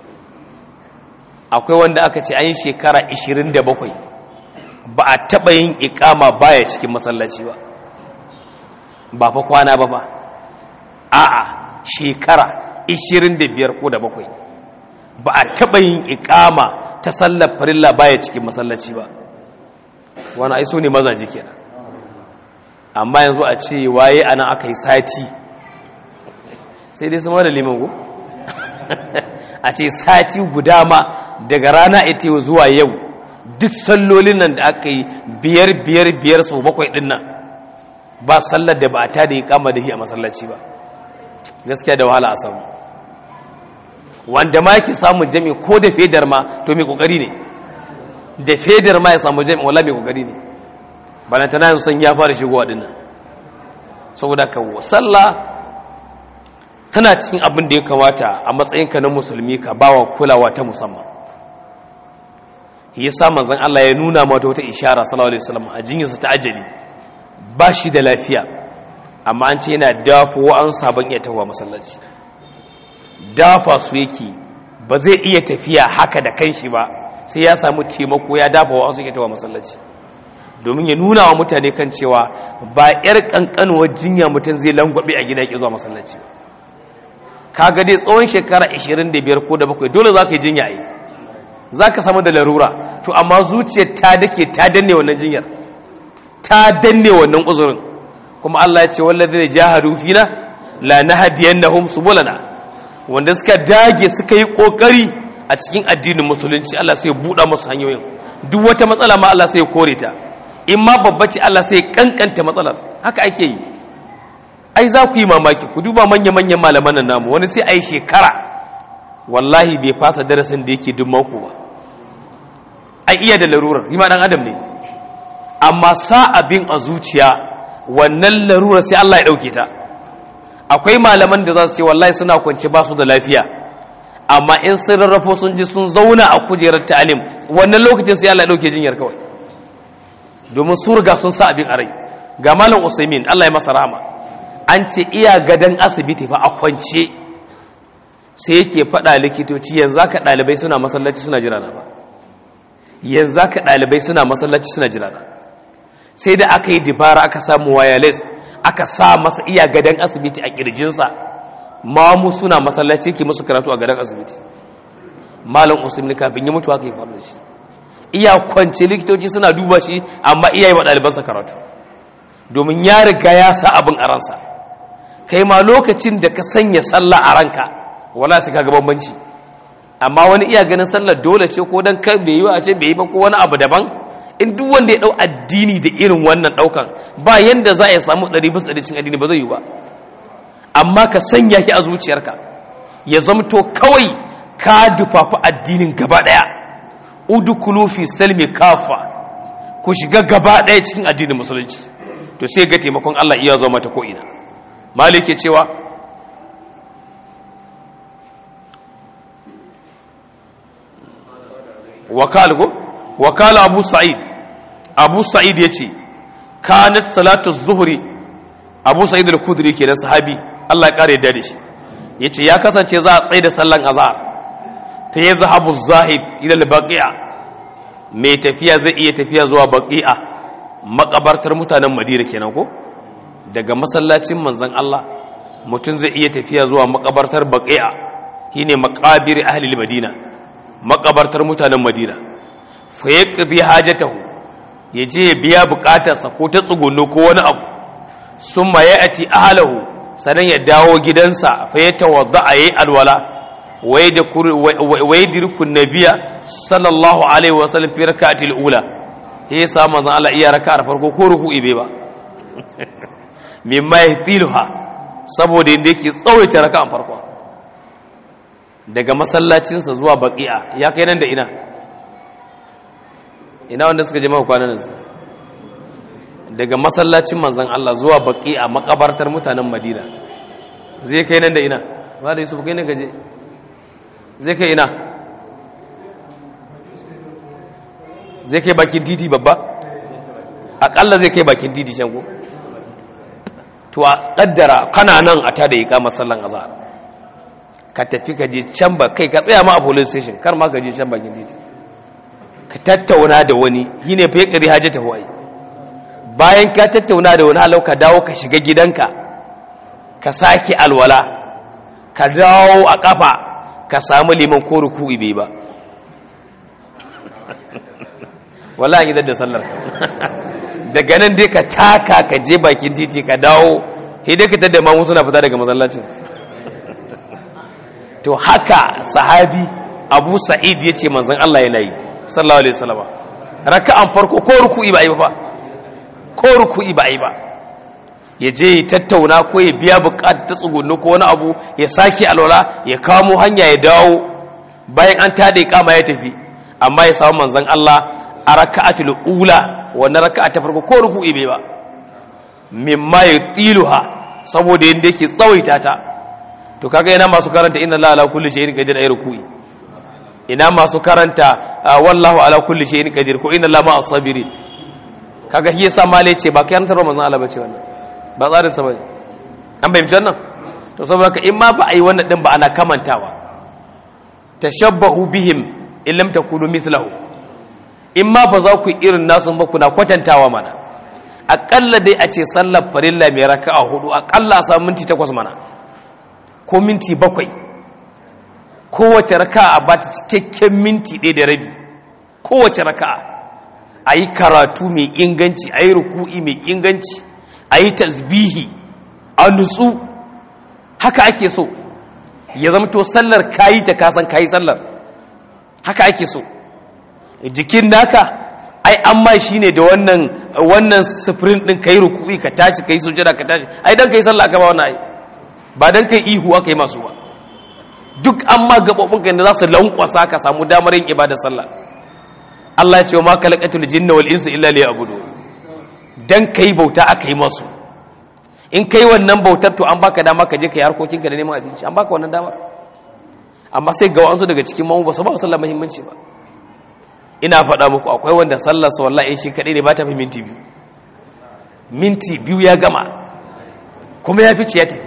akwai wanda aka ce an yi shekara ishirin da bakwai ba a taɓa yin ikama baya cikin masallaci ba ba fa kwana ba ba a'a shekara ishirin da biyar ko da bakwai ba a taɓa yin ikama ta sallar farilla baya cikin masallaci ba wani aiso ne mazaje kenan amma yanzu a ce waye ana aka yi sati sai dai su ma da liman ku a ce sati guda ma daga rana ita zuwa yau duk sallolin nan da aka yi biyar biyar biyar sau bakwai din nan ba sallar da ba a tada iqama da shi a masallaci ba gaskiya da wahala a samu wanda ma yake samun jami'i ko da fedar ma to mai kokari ne da fedar ma ya samu jami'i wala mai kokari ne balanta na san ya fara shigowa din nan saboda ka sallah tana cikin abin da ya kamata a matsayinka na musulmi ka bawa kulawa ta musamman yasa manzon Allah ya nuna mata wata ishara sallallahu alaihi wasallam a jinyarsa ta ajali ba shi da lafiya amma an ce yana dafa wa'an sabon iya tawa masallaci dafa su yake ba zai iya tafiya haka da kanshi ba sai ya samu taimako ya dafa wa'an su iya tawa masallaci domin ya nuna wa mutane kan cewa ba yar kankanuwar jinya mutum zai langwabe a gida yake zuwa masallaci kaga dai tsawon shekara ashirin da biyar ko da bakwai dole za ka yi jinya ai za ka samu da larura to amma zuciyar ta dake ta danne wannan jinyar ta danne wannan uzurin kuma Allah ya ce wallazi ne jahadu fina la nahdiyannahum subulana wanda suka dage suka yi kokari a cikin addinin musulunci Allah sai ya buɗa musu hanyoyin duk wata matsala ma Allah sai ya kore ta in ma babba ce Allah sai ya kankanta matsalar haka ake yi ai za ku yi mamaki ku duba manya-manyan malaman nan namu wani sai ai shekara wallahi bai fasa darasin da yake duk mako ba ai iya da larurar yi ma dan adam ne amma sa abin a zuciya wannan larurar sai Allah ya dauke ta akwai malaman da za su ce wallahi suna kwance ba su da lafiya amma in sun rarrafo sun ji sun zauna a kujerar ta'alim wannan lokacin sai Allah ya dauke jinyar kawai domin su riga sun sa abin a rai ga malam Usaimin Allah ya masa rahama an ce iya gadan asibiti fa a kwance sai yake faɗa likitoci yanzu ka ɗalibai suna masallaci suna jira na ba yanzu ka ɗalibai suna masallaci suna jira na sai da aka yi dibara aka samu wireless aka sa masa iya gadan asibiti a kirjinsa mamu suna masallaci ke musu karatu a gadan asibiti malam Usaimin kafin yi mutuwa ka yi faru da shi iya kwance likitoci suna duba shi amma iya yi wa ɗalibansa karatu domin ya riga ya sa abin a ransa kai ma lokacin da ka sanya sallah a ranka wala sai kaga bambanci amma wani iya ganin sallar dole ce ko dan kai bai yi a ce bai yi ba ko wani abu daban in duk wanda ya dau addini da irin wannan daukan ba yanda za a samu ɗari bisa ɗari cikin addini ba zai yi ba amma ka sanya ki a zuciyarka ya zamto kawai ka dufafa addinin gaba daya udkhulu fi salmi kafa ku shiga gaba daya cikin addinin musulunci to sai ga taimakon Allah iya zo mata ko ina malike cewa wakal go wakala abu sa'id abu sa'id yace kanat salatu zuhri abu sa'id al-khudri kenan sahabi Allah ya kare da shi yace ya kasance za a tsaye da sallan azhar fa yazhabu az-zahib ila al-baqi'a mai tafiya zai iya tafiya zuwa baqi'a makabartar mutanen Madina kenan ko daga masallacin manzon Allah mutum zai iya tafiya zuwa makabartar baqi'a shine maqabir ahli al-Madina makabartar mutanen Madina fa yaqdi hajatahu yaje ya biya bukatarsa ko ta tsugunno ko wani abu summa ya'ti ahlahu sanan ya dawo gidansa fa ya tawadda ayi alwala wai da wai dirkun nabiya sallallahu alaihi wasallam fi rak'atil ula ya sa manzon Allah iya raka'ar farko ko ruku'i bai ba mimma yahtiluha saboda inda yake tsawaita raka'ar farko daga masallacinsa zuwa baqi'a ya kai nan da ina ina wanda suka je maka kwanan su daga masallacin manzon Allah zuwa baqi'a makabartar mutanen Madina zai kai nan da ina wanda Yusuf kai ne gaje zai kai ina zai kai bakin titi babba akalla zai kai bakin titi can ko to a kaddara kana nan a tada iqamar sallan azhar ka tafi ka je can ba kai ka tsaya ma a police station kar ma ka je can bakin titi ka tattauna da wani shine fa yakari hajata huwai bayan ka tattauna da wani halau ka dawo ka shiga gidanka ka sake alwala ka dawo a kafa ka samu liman ko ruku'i bai ba wallahi idan da sallar daga nan dai ka taka ka je bakin titi ka dawo sai dai ka tada mamu suna fita daga masallacin to haka sahabi Abu Sa'id yace manzon Allah yana yi sallallahu alaihi wasallam raka'an farko ko ruku'i ba yi ba ko ruku'i ba yi ba ya je ya tattauna ko ya biya buƙatar ta tsugunno ko wani abu ya sake alwala ya kamo hanya ya dawo bayan an tada iqama ya tafi amma ya samu manzon Allah a raka'atul ula wannan raka'a ta farko ko ruku'i bai ba mimma yatiluha saboda yanda yake tsawaita ta to kaga yana masu karanta inna la ala kulli shay'in qadir ay ruku'i ina masu karanta wallahu ala kulli shay'in qadir ko inna la ma as-sabirin kaga shi yasa male ce ba kai antar manzon Allah bace wannan ba tsarin sa bane an bayyana wannan to saboda ka in ma ba ai wannan din ba ana kamantawa tashabbahu bihim in lam takunu mithlahu in ma ba za ku irin nasu ba kuna kwatantawa mana akalla dai a ce sallar farilla mai raka'a hudu akalla a samu minti takwas mana ko minti bakwai kowace raka'a ba ta cikakken minti ɗaya da rabi kowace raka'a a yi karatu mai inganci a yi ruku'i mai inganci a yi tasbihi a nutsu haka ake so ya zama to sallar kayi ta kasan kayi sallar haka ake so jikin naka ai amma shine da wannan wannan sprint din kai ruku'i ka tashi kai sujada ka tashi ai dan kai sallah aka ba wannan ai ba dan kai ihu aka yi masu ba duk amma gabobin ka da za su lankwasa ka samu damar yin ibadar sallah Allah ya ce ma khalaqatul jinna wal insa illa liya'budun dan kai bauta aka yi masu in kai wannan bautar to an baka dama ka je kai harkokin ka da neman abinci an baka wannan dama amma sai ga wasu daga cikin mamu ba su ba sallah muhimmanci ba ina faɗa muku akwai wanda sallar sa wallahi shi kadai ne ba ta fi minti biyu minti biyu ya gama kuma ya fice ya tafi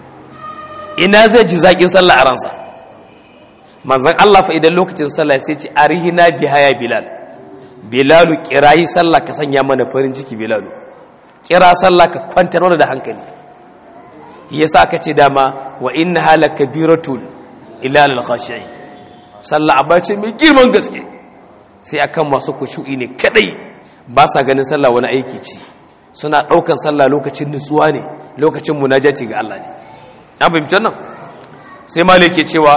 ina zai ji zakin sallah a ransa manzon Allah fa idan lokacin sallah sai ce arihina bihaya bilal bilalu kirayi sallah ka sanya mana farin ciki bilalu kira sallah ka kwantar mana da hankali yasa aka ce dama wa innaha lakabiratun illa lil khashi'in sallah abace mai girman gaske sai akan masu kushu'i ne kadai ba sa ganin sallah wani aiki ce suna daukan sallah lokacin nutsuwa ne lokacin munajati ga Allah ne an fahimci nan sai malik ke cewa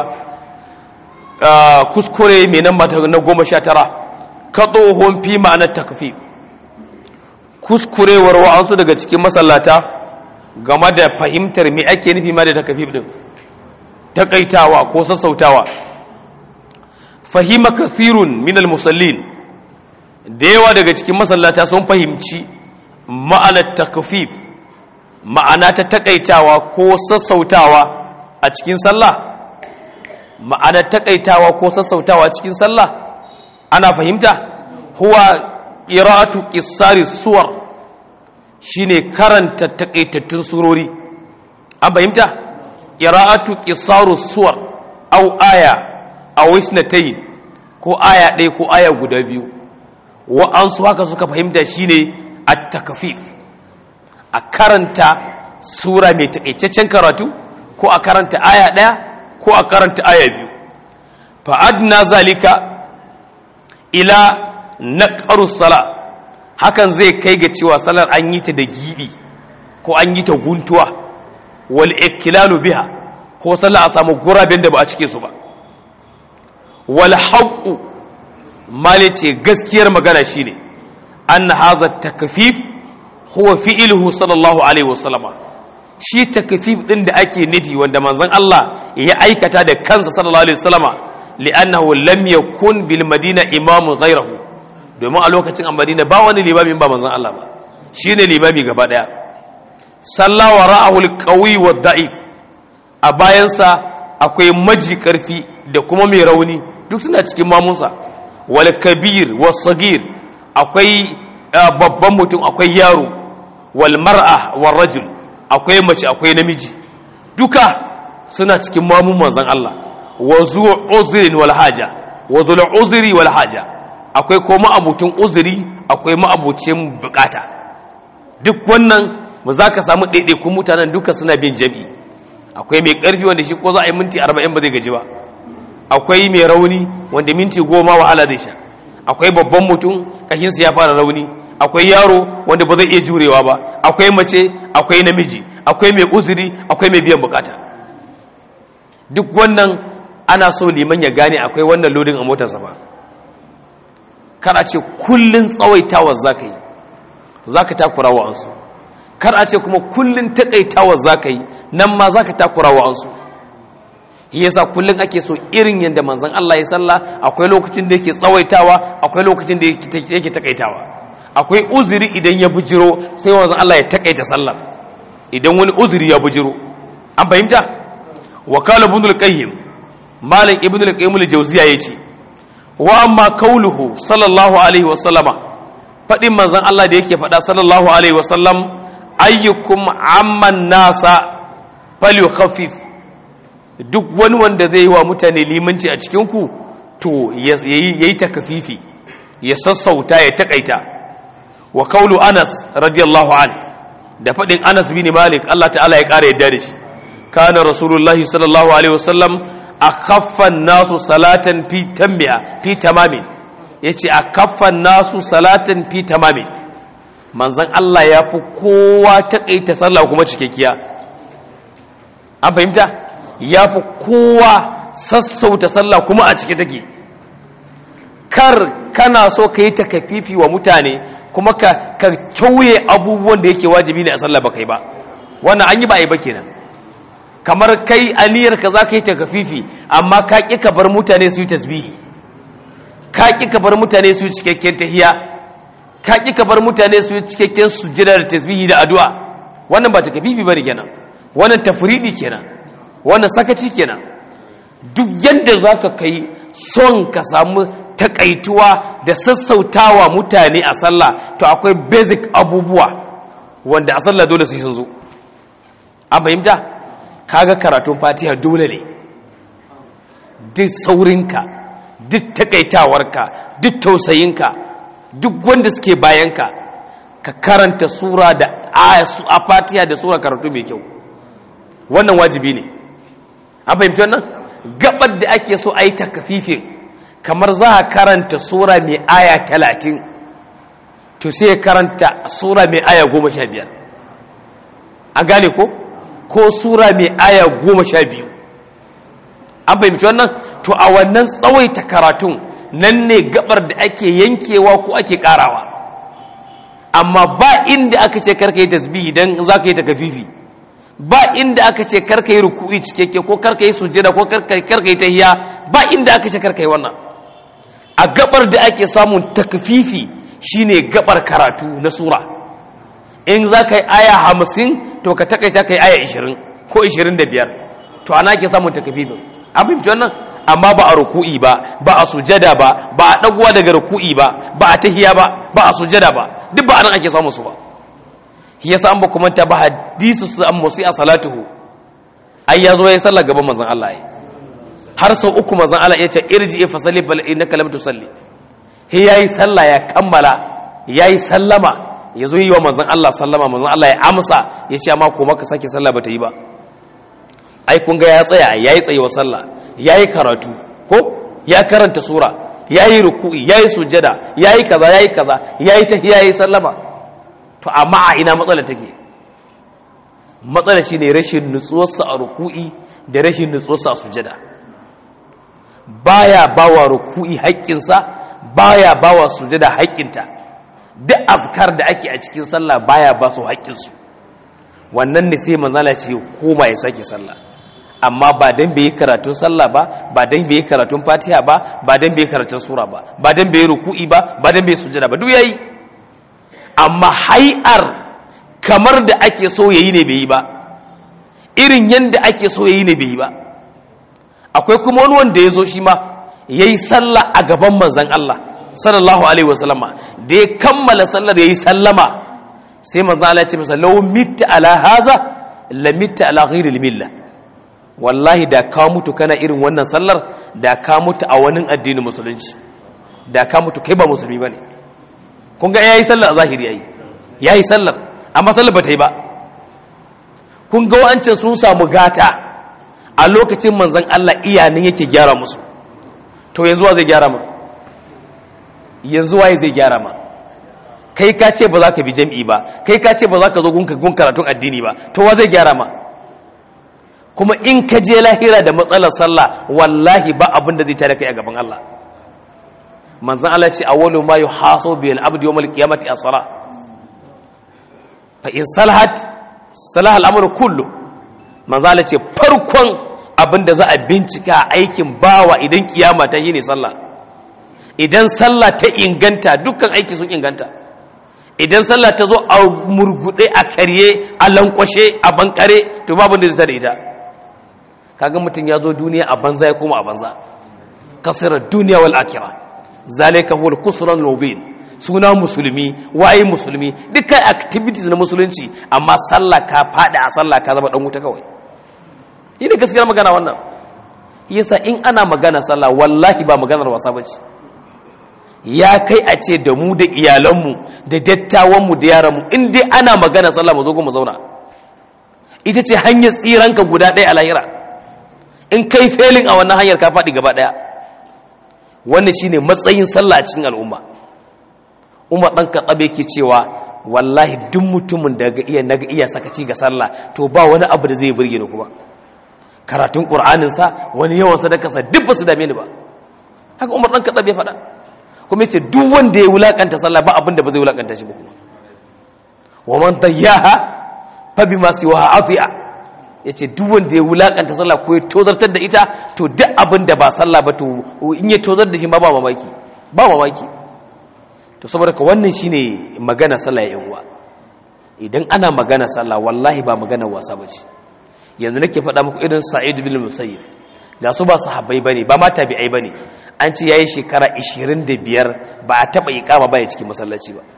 kuskure mai nan mata na goma sha tara katsohon fi ma'anar takfif kuskurewar wa'ansu daga cikin masallata game da fahimtar me ake nufi ma da takfif din takaitawa ko sassautawa fahima kathirun min almusallin da yawa daga cikin masallata sun fahimci ma'anar takfif ma'ana ta takaitawa ko sassautawa a cikin sallah ma'anar takaitawa ko sassautawa a cikin sallah ana fahimta huwa qira'atu qissari suwar shine karanta takaitattun surori an fahimta qira'atu qissaru suwar aw aya aw isnatayn ko aya ɗaya ko aya guda biyu wa'ansu haka suka fahimta shine at-takfif a karanta sura mai takaitaccen karatu ko a karanta aya ɗaya ko a karanta aya biyu fa adna zalika ila naqarus sala hakan zai kai ga cewa salar an yi ta da gibi ko an yi ta guntuwa wal ikilalu biha ko sallar a samu guraben da ba a cike su ba wal haqqu malice gaskiyar magana shine anna hadha takfif huwa fi'luhu sallallahu alaihi wasallama shi takfif din da ake nufi wanda manzon Allah ya aikata da kansa sallallahu alaihi wasallama li'annahu lam yakun bil madina imamu ghayruhu domin a lokacin a madina ba wani limami ba manzon Allah ba shine limami gaba daya sallawa ra'ahu al-qawi wa da'if a bayansa akwai maji karfi da kuma mai rauni duk suna cikin mamunsa wal kabir was sagir akwai babban mutum akwai yaro wal mar'a war rajul akwai mace akwai namiji duka suna cikin mamun manzon Allah wa zuwa uzrin wal haja wa zul uzri wal haja akwai ko ma'abutun uzuri akwai ma'abucin bukata duk wannan mu zaka samu daidaikun mutanen duka suna bin jami'i akwai mai karfi wanda shi ko za a yi minti arba'in ba zai gaji ba akwai mai rauni wanda minti goma wahala zai sha akwai babban mutum kashinsa ya fara rauni akwai yaro wanda ba zai iya jurewa ba akwai mace akwai namiji akwai mai uzuri akwai mai biyan bukata duk wannan ana so liman ya gane akwai wannan lodin a motarsa ba kar a ce kullun tsawaitawa zaka yi zaka takura wa ansu, kar a ce kuma kullun takaitawa zaka yi nan ma zaka takura wa ansu. yasa kullun ake so irin yanda manzon Allah ya salla, akwai lokacin da yake tsawaitawa, akwai lokacin da yake takaitawa. Akwai uzuri idan ya bujiro sai manzon Allah ya takaita sallar, idan wani uzuri ya bujiro. An fahimta? Wa qala ibn al-qayyim, malik ibn al-qayyim al-jawziya yace wa amma qawluhu sallallahu alaihi wa sallama, fadin manzon Allah da yake fada sallallahu alaihi wa sallam, ayyukum amman nasa falyukhaffif, duk wani wanda zai yi wa mutane limanci a cikin ku to yayi takfifi, ya sassauta, ya takaita. Wa qawlu Anas radiyallahu anhu, da fadin Anas bin Malik Allah ta'ala ya kare yadda da shi, kana rasulullahi sallallahu alaihi wasallam akaffan nasu salatan fi tambiya fi tamamin, yace akaffan nasu salatan fi tamamin, manzon Allah ya fi kowa takaita sallah kuma cikakkiya. An fahimta? Ya fi kowa sassauta sallah kuma a cike take. Kar kana so ka yi takafifi wa mutane kuma ka ka tauye abubuwan da yake wajibi ne a sallah ba kai ba, wannan an yi ba a yi ba kenan. Kamar kai aniyar ka za ka yi takafifi amma ka ƙi ka bar mutane su yi tasbihi, ka ƙi ka bar mutane su yi cikakken tahiya, ka ƙi ka bar mutane su yi cikakken sujjada da tasbihi da addu'a, wannan ba takafifi bane kenan, wannan tafridi kenan, wannan sakaci kenan. Duk yadda za ka kai son ka samu takaituwa da sassautawa mutane a sallah, to akwai basic abubuwa wanda a sallah dole su yi sun zo. An fahimta? Kaga karatun Fatiha dole ne, duk saurinka, duk takaitawarka, duk tausayinka, duk wanda suke bayanka, ka karanta sura da aya a Fatiha da sura karatu mai kyau, wannan wajibi ne. An fahimci wannan? Gabar da ake so a yi takafifin, kamar za a karanta sura mai aya talatin, to sai karanta sura mai aya goma sha biyar. An gane ko? Ko sura mai aya goma sha biyu. An fahimci wannan? To a wannan tsawaita karatun nan ne gabar da ake yankewa ko ake karawa. Amma ba inda aka ce karka yi tasbihi dan za ka yi takafifi, ba inda aka ce karka yi ruku'i cikakke ko karka yi sujjada ko karka yi tahiyya, ba inda aka ce karka yi wannan. A gabar da ake samun takfifi shine gabar karatu na sura. In za ka yi aya hamsin to ka takaita ka yi aya ishirin ko ishirin da biyar, to ana ke samun takfifin. An fahimci wannan? Amma ba a ruku'i ba, ba a sujjada ba, ba a dagowa daga ruku'i ba, ba a tahiyya ba, ba a sujjada ba, duk ba anan ake samu su ba. Shi yasa an ba kuma ta ba hadisu su an musi a salatuhu, ai ya zo ya yi sallah gaban manzon Allah ya har sau uku manzon Allah ya ce irji fa salli bal innaka lam tusalli. He yayi sallah ya kammala, yayi sallama, ya zo yi wa manzon Allah sallama, manzon Allah ya amsa ya ce amma ko maka sake sallah ba ta yi ba. Ai kun ga ya tsaya, yayi tsaye wa sallah, yayi karatu ko ya karanta sura, yayi ruku'i, yayi sujjada, yayi kaza yayi kaza, yayi tahiyya, yayi sallama. To amma a ina matsala take? Matsala shine rashin nutsuwarsa a ruku'i da rashin nutsuwarsa a sujada. Baya bawa ruku'i haƙƙinsa, baya bawa sujada haƙƙinta. Duk azkar da ake a cikin sallah baya ba su haƙƙinsu. Wannan ne sai manzala ce koma ya sake sallah. Amma ba dan bai karatun sallah ba, ba dan bai karatun Fatiha ba, ba dan bai karatun sura ba, ba dan bai ruku'i ba, ba dan bai sujada ba, duk yayi. Amma hai'ar kamar da ake so yayi ne bai yi ba, irin yanda ake so yayi ne bai yi ba. Akwai kuma wani wanda ya zo shi ma yayi sallah a gaban manzon Allah sallallahu alaihi wasallama, da ya kammala sallar yayi sallama, sai manzon Allah ya ce masa law mitta ala haza la mitta ala ghairi al-millah, wallahi da ka mutu kana irin wannan sallar, da ka mutu a wani addinin musulunci, da ka mutu kai ba musulmi bane. Kun ga yayi sallar a zahiri yayi yayi sallar, amma sallar ba ta yi ba. Kun ga wancan sun samu gata a lokacin manzon Allah iyanin yake gyara musu, to yanzu wa zai gyara ma? Yanzu waye zai gyara ma? Kai ka ce ba za ka bi jami'i ba, kai ka ce ba za ka zo gun karatun addini ba, to wa zai gyara ma? Kuma in ka je lahira da matsalar sallah, wallahi ba abin da zai tare kai a gaban Allah. manzon Allah ce awwalu ma yuhasabu bil abdi yawm al qiyamati as-salah fa in salahat salaha al-amru kullu. manzon Allah ce farkon abinda za a bincika aikin bawa idan kiyama ta yi ne sallah. idan sallah ta inganta dukkan aiki sun inganta. idan sallah ta zo a murgude a karye a lankwashe a bankare to babu da zai da ita. kaga mutum ya zo duniya a banza ya koma a banza. kasirar duniya wal akhirah zalika huwa al-khusran al-mubin. suna musulmi waye musulmi dukkan activities na musulunci amma sallah ka fada a sallah ka zama dan wuta kawai. yi ne gaskiyar magana wannan. yasa in ana magana sallah wallahi ba maganar wasa bace. ya kai a ce da mu da iyalanmu da dattawanmu da yaranmu in dai ana magana sallah mu zo mu zauna. ita ce hanyar tsiranka guda ɗaya a lahira. in kai felin a wannan hanyar ka faɗi gaba ɗaya. wannan shine matsayin sallah a cikin al'umma. Umar dan Khattab yake cewa wallahi duk mutumin da ga iya naga iya sakaci ga sallah to ba wani abu da zai burge ni kuma. karatun Qur'anin sa wani yawan sadaka sa duk ba su dame ni ba. haka Umar dan Khattab ya faɗa. kuma yace duk wanda ya wulakanta sallah ba abin da ba zai wulakanta shi ba kuma. wa man tayyaha fa bima siwaha ati'a. yace duk wanda ya wulakanta sallah ko ya tozartar da ita to duk abin da ba sallah ba to in ya tozar da shi ba ba mamaki ba mamaki. to saboda ka wannan shine magana sallah ya uwa. idan ana magana sallah wallahi ba magana wasa bace. yanzu nake faɗa muku irin Sa'id bin Musayyib ga su ba sahabbai bane ba ma tabi'ai bane. an ce yayi shekara ishirin da biyar ba a taba iqama ba ya cikin masallaci ba.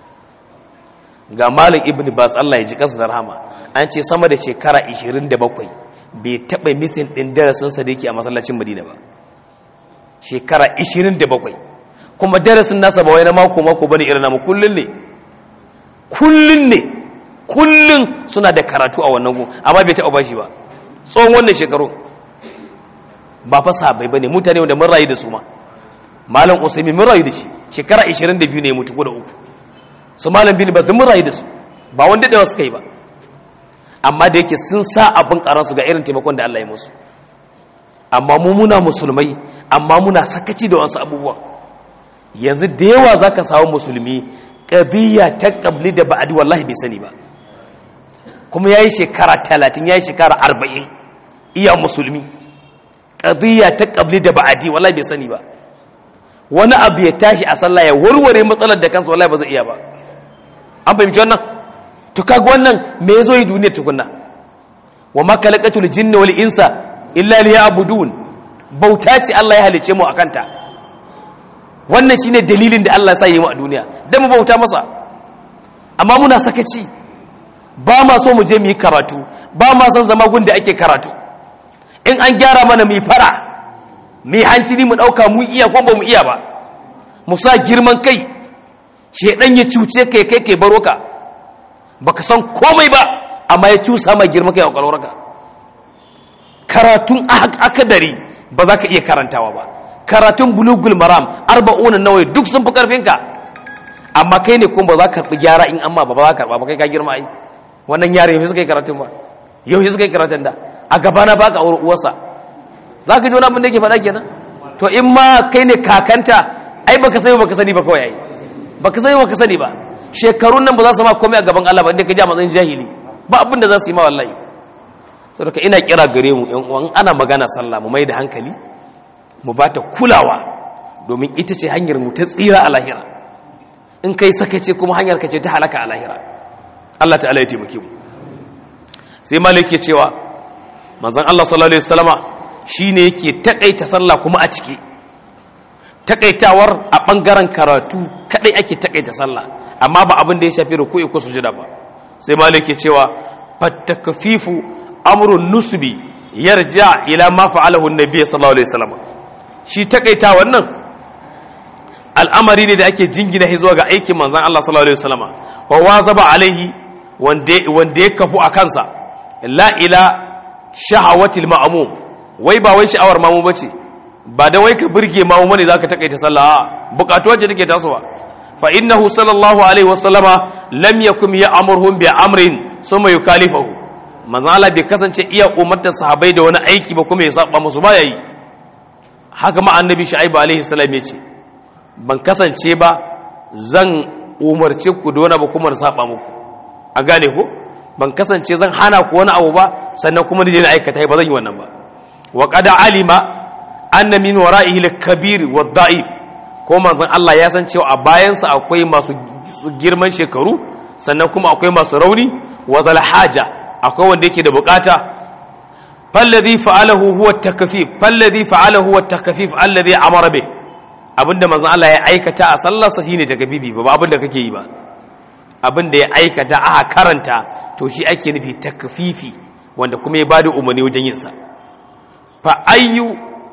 ga Malik ibn Bas Allah ya ji kansa da rahama an ce sama da shekara ishirin da bakwai bai taba misin din darasin sa da yake a masallacin Madina ba. shekara ishirin da bakwai kuma darasin nasa ba wai na mako mako bane irin namu kullun ne kullun ne kullun suna da karatu a wannan gun amma bai taba bashi ba tsawon wannan shekaru. ba fa sahabbai bane mutane wanda mun rayu da su ma. malam Usaimi mun rayu da shi shekara ishirin da biyu ne mutu ko da uku. su malam bin Baz mun rayu da su ba wanda da suka yi ba amma da yake sun sa abin karansu ga irin taimakon da Allah ya musu. amma mu muna musulmai amma muna sakaci da wasu abubuwa. yanzu da yawa zaka samu musulmi ƙabiya ta ƙabli da ba'adi wallahi bai sani ba. kuma yayi shekara talatin yayi shekara arba'in iya musulmi ƙabiya ta ƙabli da ba'adi wallahi bai sani ba. wani abu ya tashi a sallah ya warware matsalar da kansa wallahi ba zai iya ba. an fahimci wannan to kaga wannan me yazo yi duniya tukunna. wa ma khalaqatul jinna wal insa illa liya'budun. bauta ce Allah ya halice mu akanta. wannan shine dalilin da Allah ya sa yi mu a duniya dan mu bauta masa. amma muna sakaci ba ma so mu je mu yi karatu ba ma son zama gun da ake karatu. in an gyara mana mu yi fara mu yi hancini mu dauka mu iya ko ba mu iya ba. mu sa girman kai shedan ya cuce kai kai kai baro ka baka san komai ba amma ya cusa ma girman kai a kwalwarka. karatun akadari ba za ka iya karantawa ba. karatun bulugul maram arba'una nawai duk sun fi karfinka amma kai ne kuma ba za ka karbi gyara in amma ba ba za ka karba ba kai ka girma ai. wannan yare yau suka yi karatun ba yau suka yi karatun da a gaba na baka aure uwarsa za ka ji wani abin da yake faɗa kenan. to in ma kai ne kakanta ai baka sani baka sani ba kawai ai baka sani baka sani ba. shekarun nan ba za su ma komai a gaban Allah ba inda ka ji a matsayin jahili ba abin da za su yi ma wallahi. saboda ina kira gare mu yan uwan ana magana sallah mu mai da hankali mu ba ta kulawa domin ita ce hanyar mu ta tsira a lahira. in kai sakace kuma hanyar ka ce ta halaka a lahira. Allah ta'ala ya taimake mu. sai malik ya cewa manzon Allah sallallahu alaihi wasallama shine yake takaita sallah kuma a ciki. takaitawar a bangaren karatu kadai ake takaita sallah amma ba abin da ya shafi ruku'i ko sujada ba. sai malik ya cewa fatakfifu amrun nusbi yarja ila ma fa'alahu an-nabiy sallallahu alaihi wasallam. shi takaita wannan al'amari ne da ake jingina zuwa ga aikin manzon Allah sallallahu alaihi wasallama wa wazaba alaihi wanda wanda ya kafu a kansa la ila shahawatil ma'mum wai ba wai sha'awar mamu bace ba da wai ka burge mamu bane zaka takaita sallah bukatuwa ce take tasowa. fa innahu sallallahu alaihi wasallama lam yakum ya'muruhum bi amrin summa yukalifuhu. manzon Allah bai kasance iya umartar sahabbai da wani aiki ba kuma ya saba musu ba yayi. haka ma annabi Shu'aib alaihi salam yace ban kasance ba zan umarce ku da wani abu kuma na saba muku an gane ko ban kasance zan hana ku wani abu ba sannan kuma ni na aikata ba zan yi wannan ba wa qad alima anna min wara'ihi al-kabir wad-da'if ko manzon Allah ya san cewa a bayansa akwai masu girman shekaru sannan kuma akwai masu rauni wa zal haja akwai wanda yake da bukata falladhi fa'alahu huwa at-takfif falladhi fa'alahu huwa at-takfif alladhi amara bih abinda manzon Allah ya aikata a sallarsa shine takfifi ba abinda kake yi ba abinda ya aikata aka karanta to shi ake nufi takfifi wanda kuma ya bada umarni wajen yin sa fa ayyu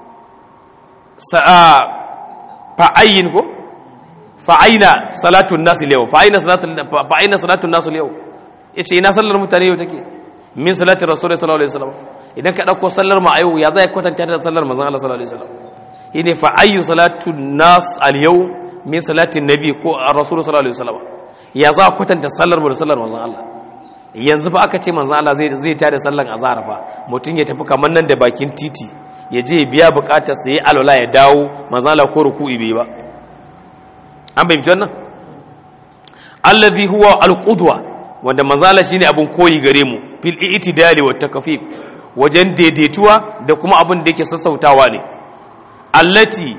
sa'a fa ayyin ko fa aina salatun nas al-yawm fa aina salatun fa aina salatun nas al-yawm yace ina sallar mutane yau take min salati rasulullahi sallallahu alaihi wasallam idan ka dauko sallar ma ayu ya zai kwatanta da sallar manzon Allah sallallahu alaihi wasallam shine fa ayyu salatun nas al-yawm min salatin nabi ko rasul sallallahu alaihi wasallam ya za kwatanta sallar mu da sallar manzon Allah yanzu fa aka ce manzon Allah zai zai tada sallar azhar fa mutun ya tafi kaman nan da bakin titi ya je biya bukatar sa yi alwala ya dawo manzon Allah ko ruku'i bai ba an bai janna allazi huwa al-qudwa wanda manzon Allah shine abun koyi gare mu fil i'tidali wat takfif wajen daidaituwa da kuma abin da yake sassautawa ne allati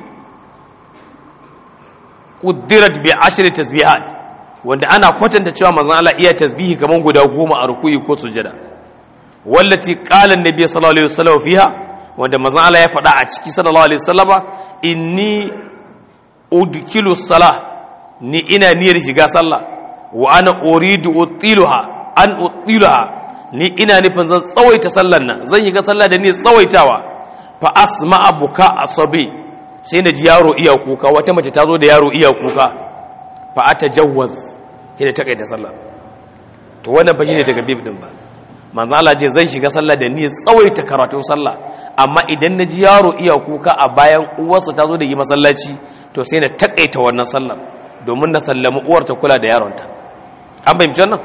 quddirat bi ashri tasbihat wanda ana kwatanta cewa manzon Allah iya tasbihi kaman guda goma a rukuyi ko sujada wallati qala an-nabi sallallahu alaihi wasallam fiha wanda manzon Allah ya faɗa a ciki sallallahu alaihi wasallama inni udkilu salah ni ina niyyar shiga sallah wa ana uridu utiluha an utiluha ni ina nufin zan tsawaita sallar nan zan yi ga sallah da ni tsawaitawa fa asma'a buka asabi sai na ji yaro iya kuka wata mace ta zo da yaro iya kuka fa atajawwaz ina takaita sallah to wannan fa shine daga bib din ba manzo Allah je zan shiga sallah da ni tsawaita karatun sallah amma idan na ji yaro iya kuka a bayan uwarsa ta zo da yi masallaci to sai na takaita wannan sallar domin na sallama uwar ta kula da yaronta an bayyana wannan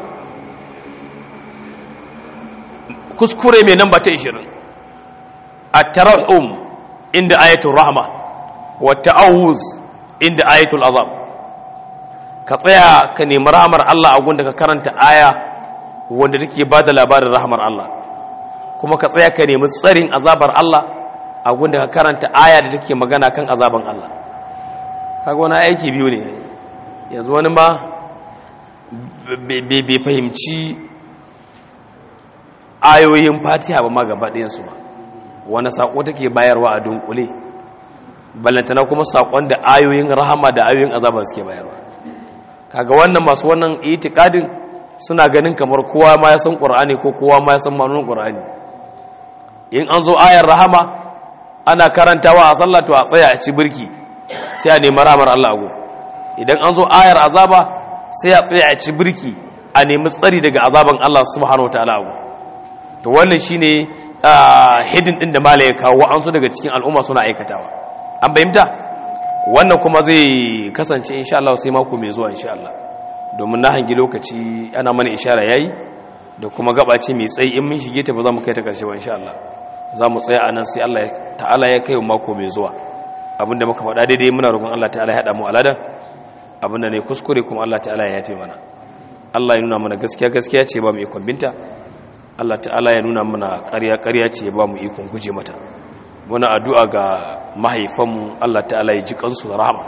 kuskure mai namba ta ishirin at-tarahum inda ayatul rahma wa ta'awuz inda ayatul azab ka tsaya ka nemi rahmar Allah a gunda ka karanta aya wanda take bada labarin rahmar Allah kuma ka tsaya ka nemi tsarin azabar Allah a gunda ka karanta aya da take magana kan azaban Allah kaga wani aiki biyu ne yanzu wani ma bai fahimci ayoyin fatiha ba ma gaba ɗayansu ba wani saƙo take bayarwa a dunkule ballantana kuma saƙon da ayoyin rahama da ayoyin azaba suke bayarwa kaga wannan masu wannan itikadin suna ganin kamar kowa ma ya san qur'ani ko kowa ma ya san ma'anar qur'ani in an zo ayar rahama ana karantawa a sallah to a tsaya a ci birki sai a nemi rahamar Allah a gurin idan an zo ayar azaba sai a tsaya a ci birki a nemi tsari daga azaban Allah subhanahu wataala a gurin to wannan shine hidin din da malai ya kawo an so daga cikin al'umma suna aikatawa an bayyanta wannan kuma zai kasance insha Allah sai mako mai zuwa insha Allah domin na hangi lokaci ana mana ishara yayi da kuma gaba ce mai tsayi in mun shige ta ba za mu kai ta karshe ba insha Allah za mu tsaya anan sai Allah ta'ala ya kai mako mai zuwa abinda muka faɗa daidai muna roƙon Allah ta'ala ya hada mu aladan abinda ne kuskure kuma Allah ta'ala ya yafe mana Allah ya nuna mana gaskiya gaskiya ce ba mu ikon binta Allah ta'ala ya nuna mana ƙarya ƙarya ce ba mu ikon guje mata muna addu'a ga mahaifanmu Allah ta'ala ya ji kansu da rahama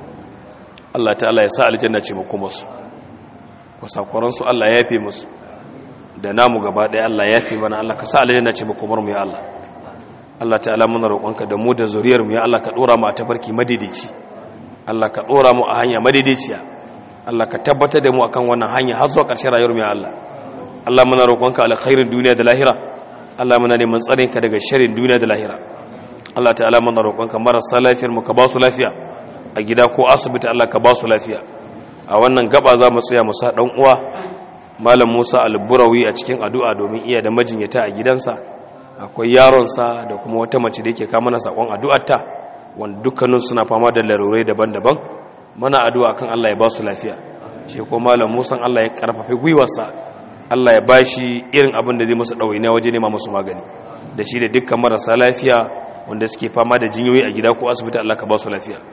Allah ta'ala ya sa aljanna ce makomarsu kwasakwaransu Allah ya yafe musu da namu gaba ɗaya Allah ya yafe mana Allah ka sa aljanna ce makomarmu ya Allah Allah ta'ala muna roƙonka da mu da zuriyarmu ya Allah ka ɗora mu a tafarki madidici Allah ka ɗora mu a hanya madidiciya Allah ka tabbatar da mu akan wannan hanya har zuwa ƙarshen rayuwarmu ya Allah Allah muna roƙonka alkhairin duniya da lahira Allah muna neman tsarinka daga sharrin duniya da lahira Allah ta'ala muna roƙonka marasa lafiyar mu ka ba su lafiya a gida ko asibiti Allah ka ba su lafiya a wannan gaba za mu tsaya mu sa dan uwa Malam Musa Al-Burawi a cikin addu'a domin iya da majinyata a gidansa akwai yaronsa da kuma wata mace da yake kawo mana sakon addu'arta wanda dukkanin suna fama da larurai daban-daban muna addu'a kan Allah ya ba su lafiya shi ko Malam Musa Allah ya karfafe gwiwarsa Allah ya bashi irin abin da zai musu ɗawainiya waje nema musu magani da shi da dukkan marasa lafiya wanda suke fama da jinyoyi a gida ko asibiti Allah ka ba su lafiya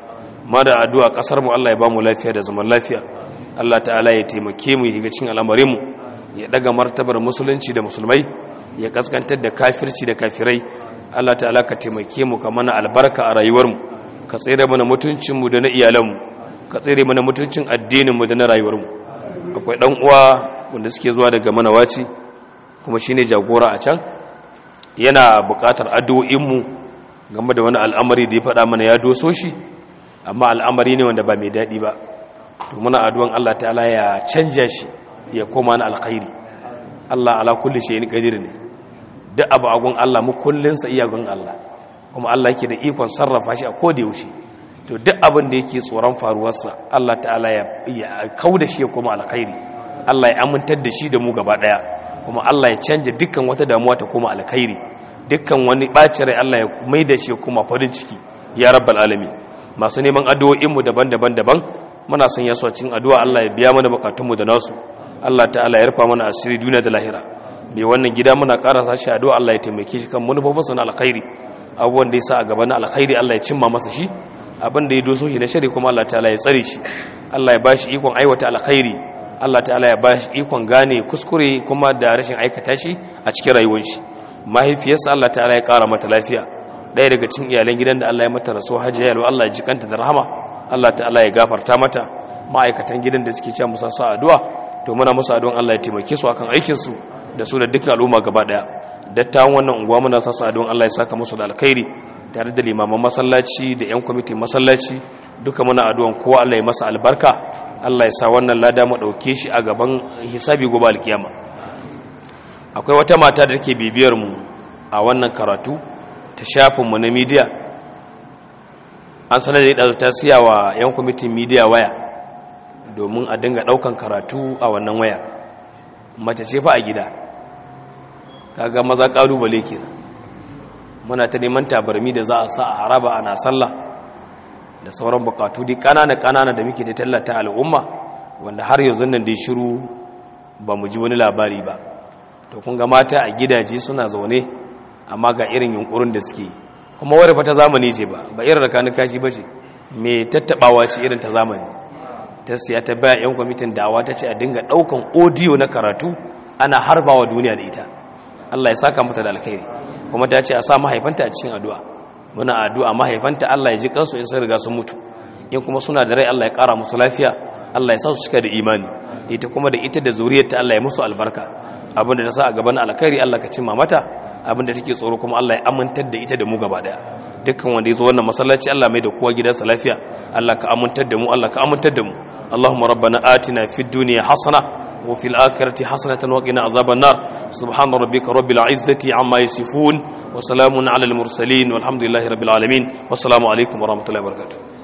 ma da addu'a kasar mu Allah ya ba mu lafiya da zaman lafiya Allah ta'ala ya taimake mu ya ga cin al'amarin mu ya daga martabar musulunci da musulmai ya kaskantar da kafirci da kafirai Allah ta'ala ka taimake mu ka mana albarka a rayuwar mu ka tsere mana mutuncin mu da na iyalan mu ka tsere mana mutuncin addinin mu da na rayuwar mu akwai dan uwa wanda suke zuwa daga Manawaci kuma shine jagora a can yana buƙatar addu'o'in mu game da wani al'amari da ya faɗa mana ya doso shi amma al'amari ne wanda ba mai daɗi ba to muna addu'an Allah ta'ala ya canja shi ya koma na alkhairi Allah ala kulli shay'in qadir ne duk abu agun Allah mu kullun sa iyagun Allah kuma Allah yake da ikon sarrafa shi a koda yaushe to duk abin da yake tsoron faruwar sa Allah ta'ala ya, ya kauda shi ya koma alkhairi Allah ya amintar da shi da mu gaba daya kuma Allah ya canja dukkan wata damuwa ta koma alkhairi dukkan wani bacin rai Allah ya maida shi kuma farin ciki ya rabbal alamin masu neman addu'o'inmu daban-daban daban muna son yaso cikin addu'a Allah ya biya mana bukatunmu da nasu Allah ta'ala ya rufa mana asiri duniya da lahira bai wannan gida muna karasa shi addu'a Allah ya taimake shi kan manufofinsa na alkhairi abubuwan da ya sa a gaba na alkhairi Allah ya cimma masa shi abin da ya doso shi na shari kuma Allah ta'ala ya tsare shi Allah ya bashi ikon aiwata alkhairi Allah ta'ala ya bashi ikon gane kuskure kuma da rashin aikata shi a cikin rayuwar shi mahaifiyarsa Allah ta'ala ya kara mata lafiya ɗaya daga cikin iyalan gidan da Allah ya mata raso hajiya yalwa Allah ya jikanta da rahama Allah ta'ala ya gafarta mata ma'aikatan gidan da suke cewa musa sa addu'a to muna musu addu'an Allah ya taimake su akan aikin su da su da dukkan al'umma gaba daya dattawan wannan unguwa muna sa su addu'an Allah ya saka musu da alkhairi tare da limaman masallaci da yan kwamitin masallaci duka muna addu'an kowa Allah ya masa albarka Allah ya sa wannan lada mu dauke shi a gaban hisabi gobe alkiyama akwai wata mata da take bibiyar mu a wannan karatu ta shafinmu na midiya an sanar da ya ta siya wa 'yan kwamitin midiya waya domin a dinga ɗaukan karatu a wannan waya mace ce fa a gida kaga maza ƙalubale kenan muna ta neman tabarmi da za a sa a haraba ana sallah da sauran bukatu dai ƙanana-ƙanana da muke da tallata al'umma wanda har yanzu nan dai shiru ba mu ji wani labari ba to kun ga mata a gidaje suna zaune amma ga irin yunkurin da suke kuma wadda ta zamani ce ba ba irin rakanin kashi ba ce mai tattabawa ce irin ta zamani ta siya ta bayan yan kwamitin dawa ta ce a dinga daukan audio na karatu ana harbawa duniya da ita Allah ya saka mata da alkhairi kuma ta ce a sa mahaifanta a cikin addu'a muna addu'a mahaifanta Allah ya ji kansu in sun riga sun mutu in kuma suna da rai Allah ya kara musu lafiya Allah ya sa su cika da imani ita kuma da ita da zuriyarta Allah ya musu albarka abinda ta sa a gaban alkhairi Allah ka cimma mata abinda take tsoro kuma Allah ya amintar da ita da mu gaba daya dukkan wanda yazo wannan masallaci Allah mai da kowa gidansa lafiya Allah ka amintar da mu Allah ka amintar da mu Allahumma rabbana atina fid dunya hasana wa fil akhirati hasanatan wa qina azaban nar subhana rabbika rabbil izzati amma yasifun wa salamun alal mursalin walhamdulillahi rabbil alamin wassalamu alaikum wa rahmatullahi wa barakatuh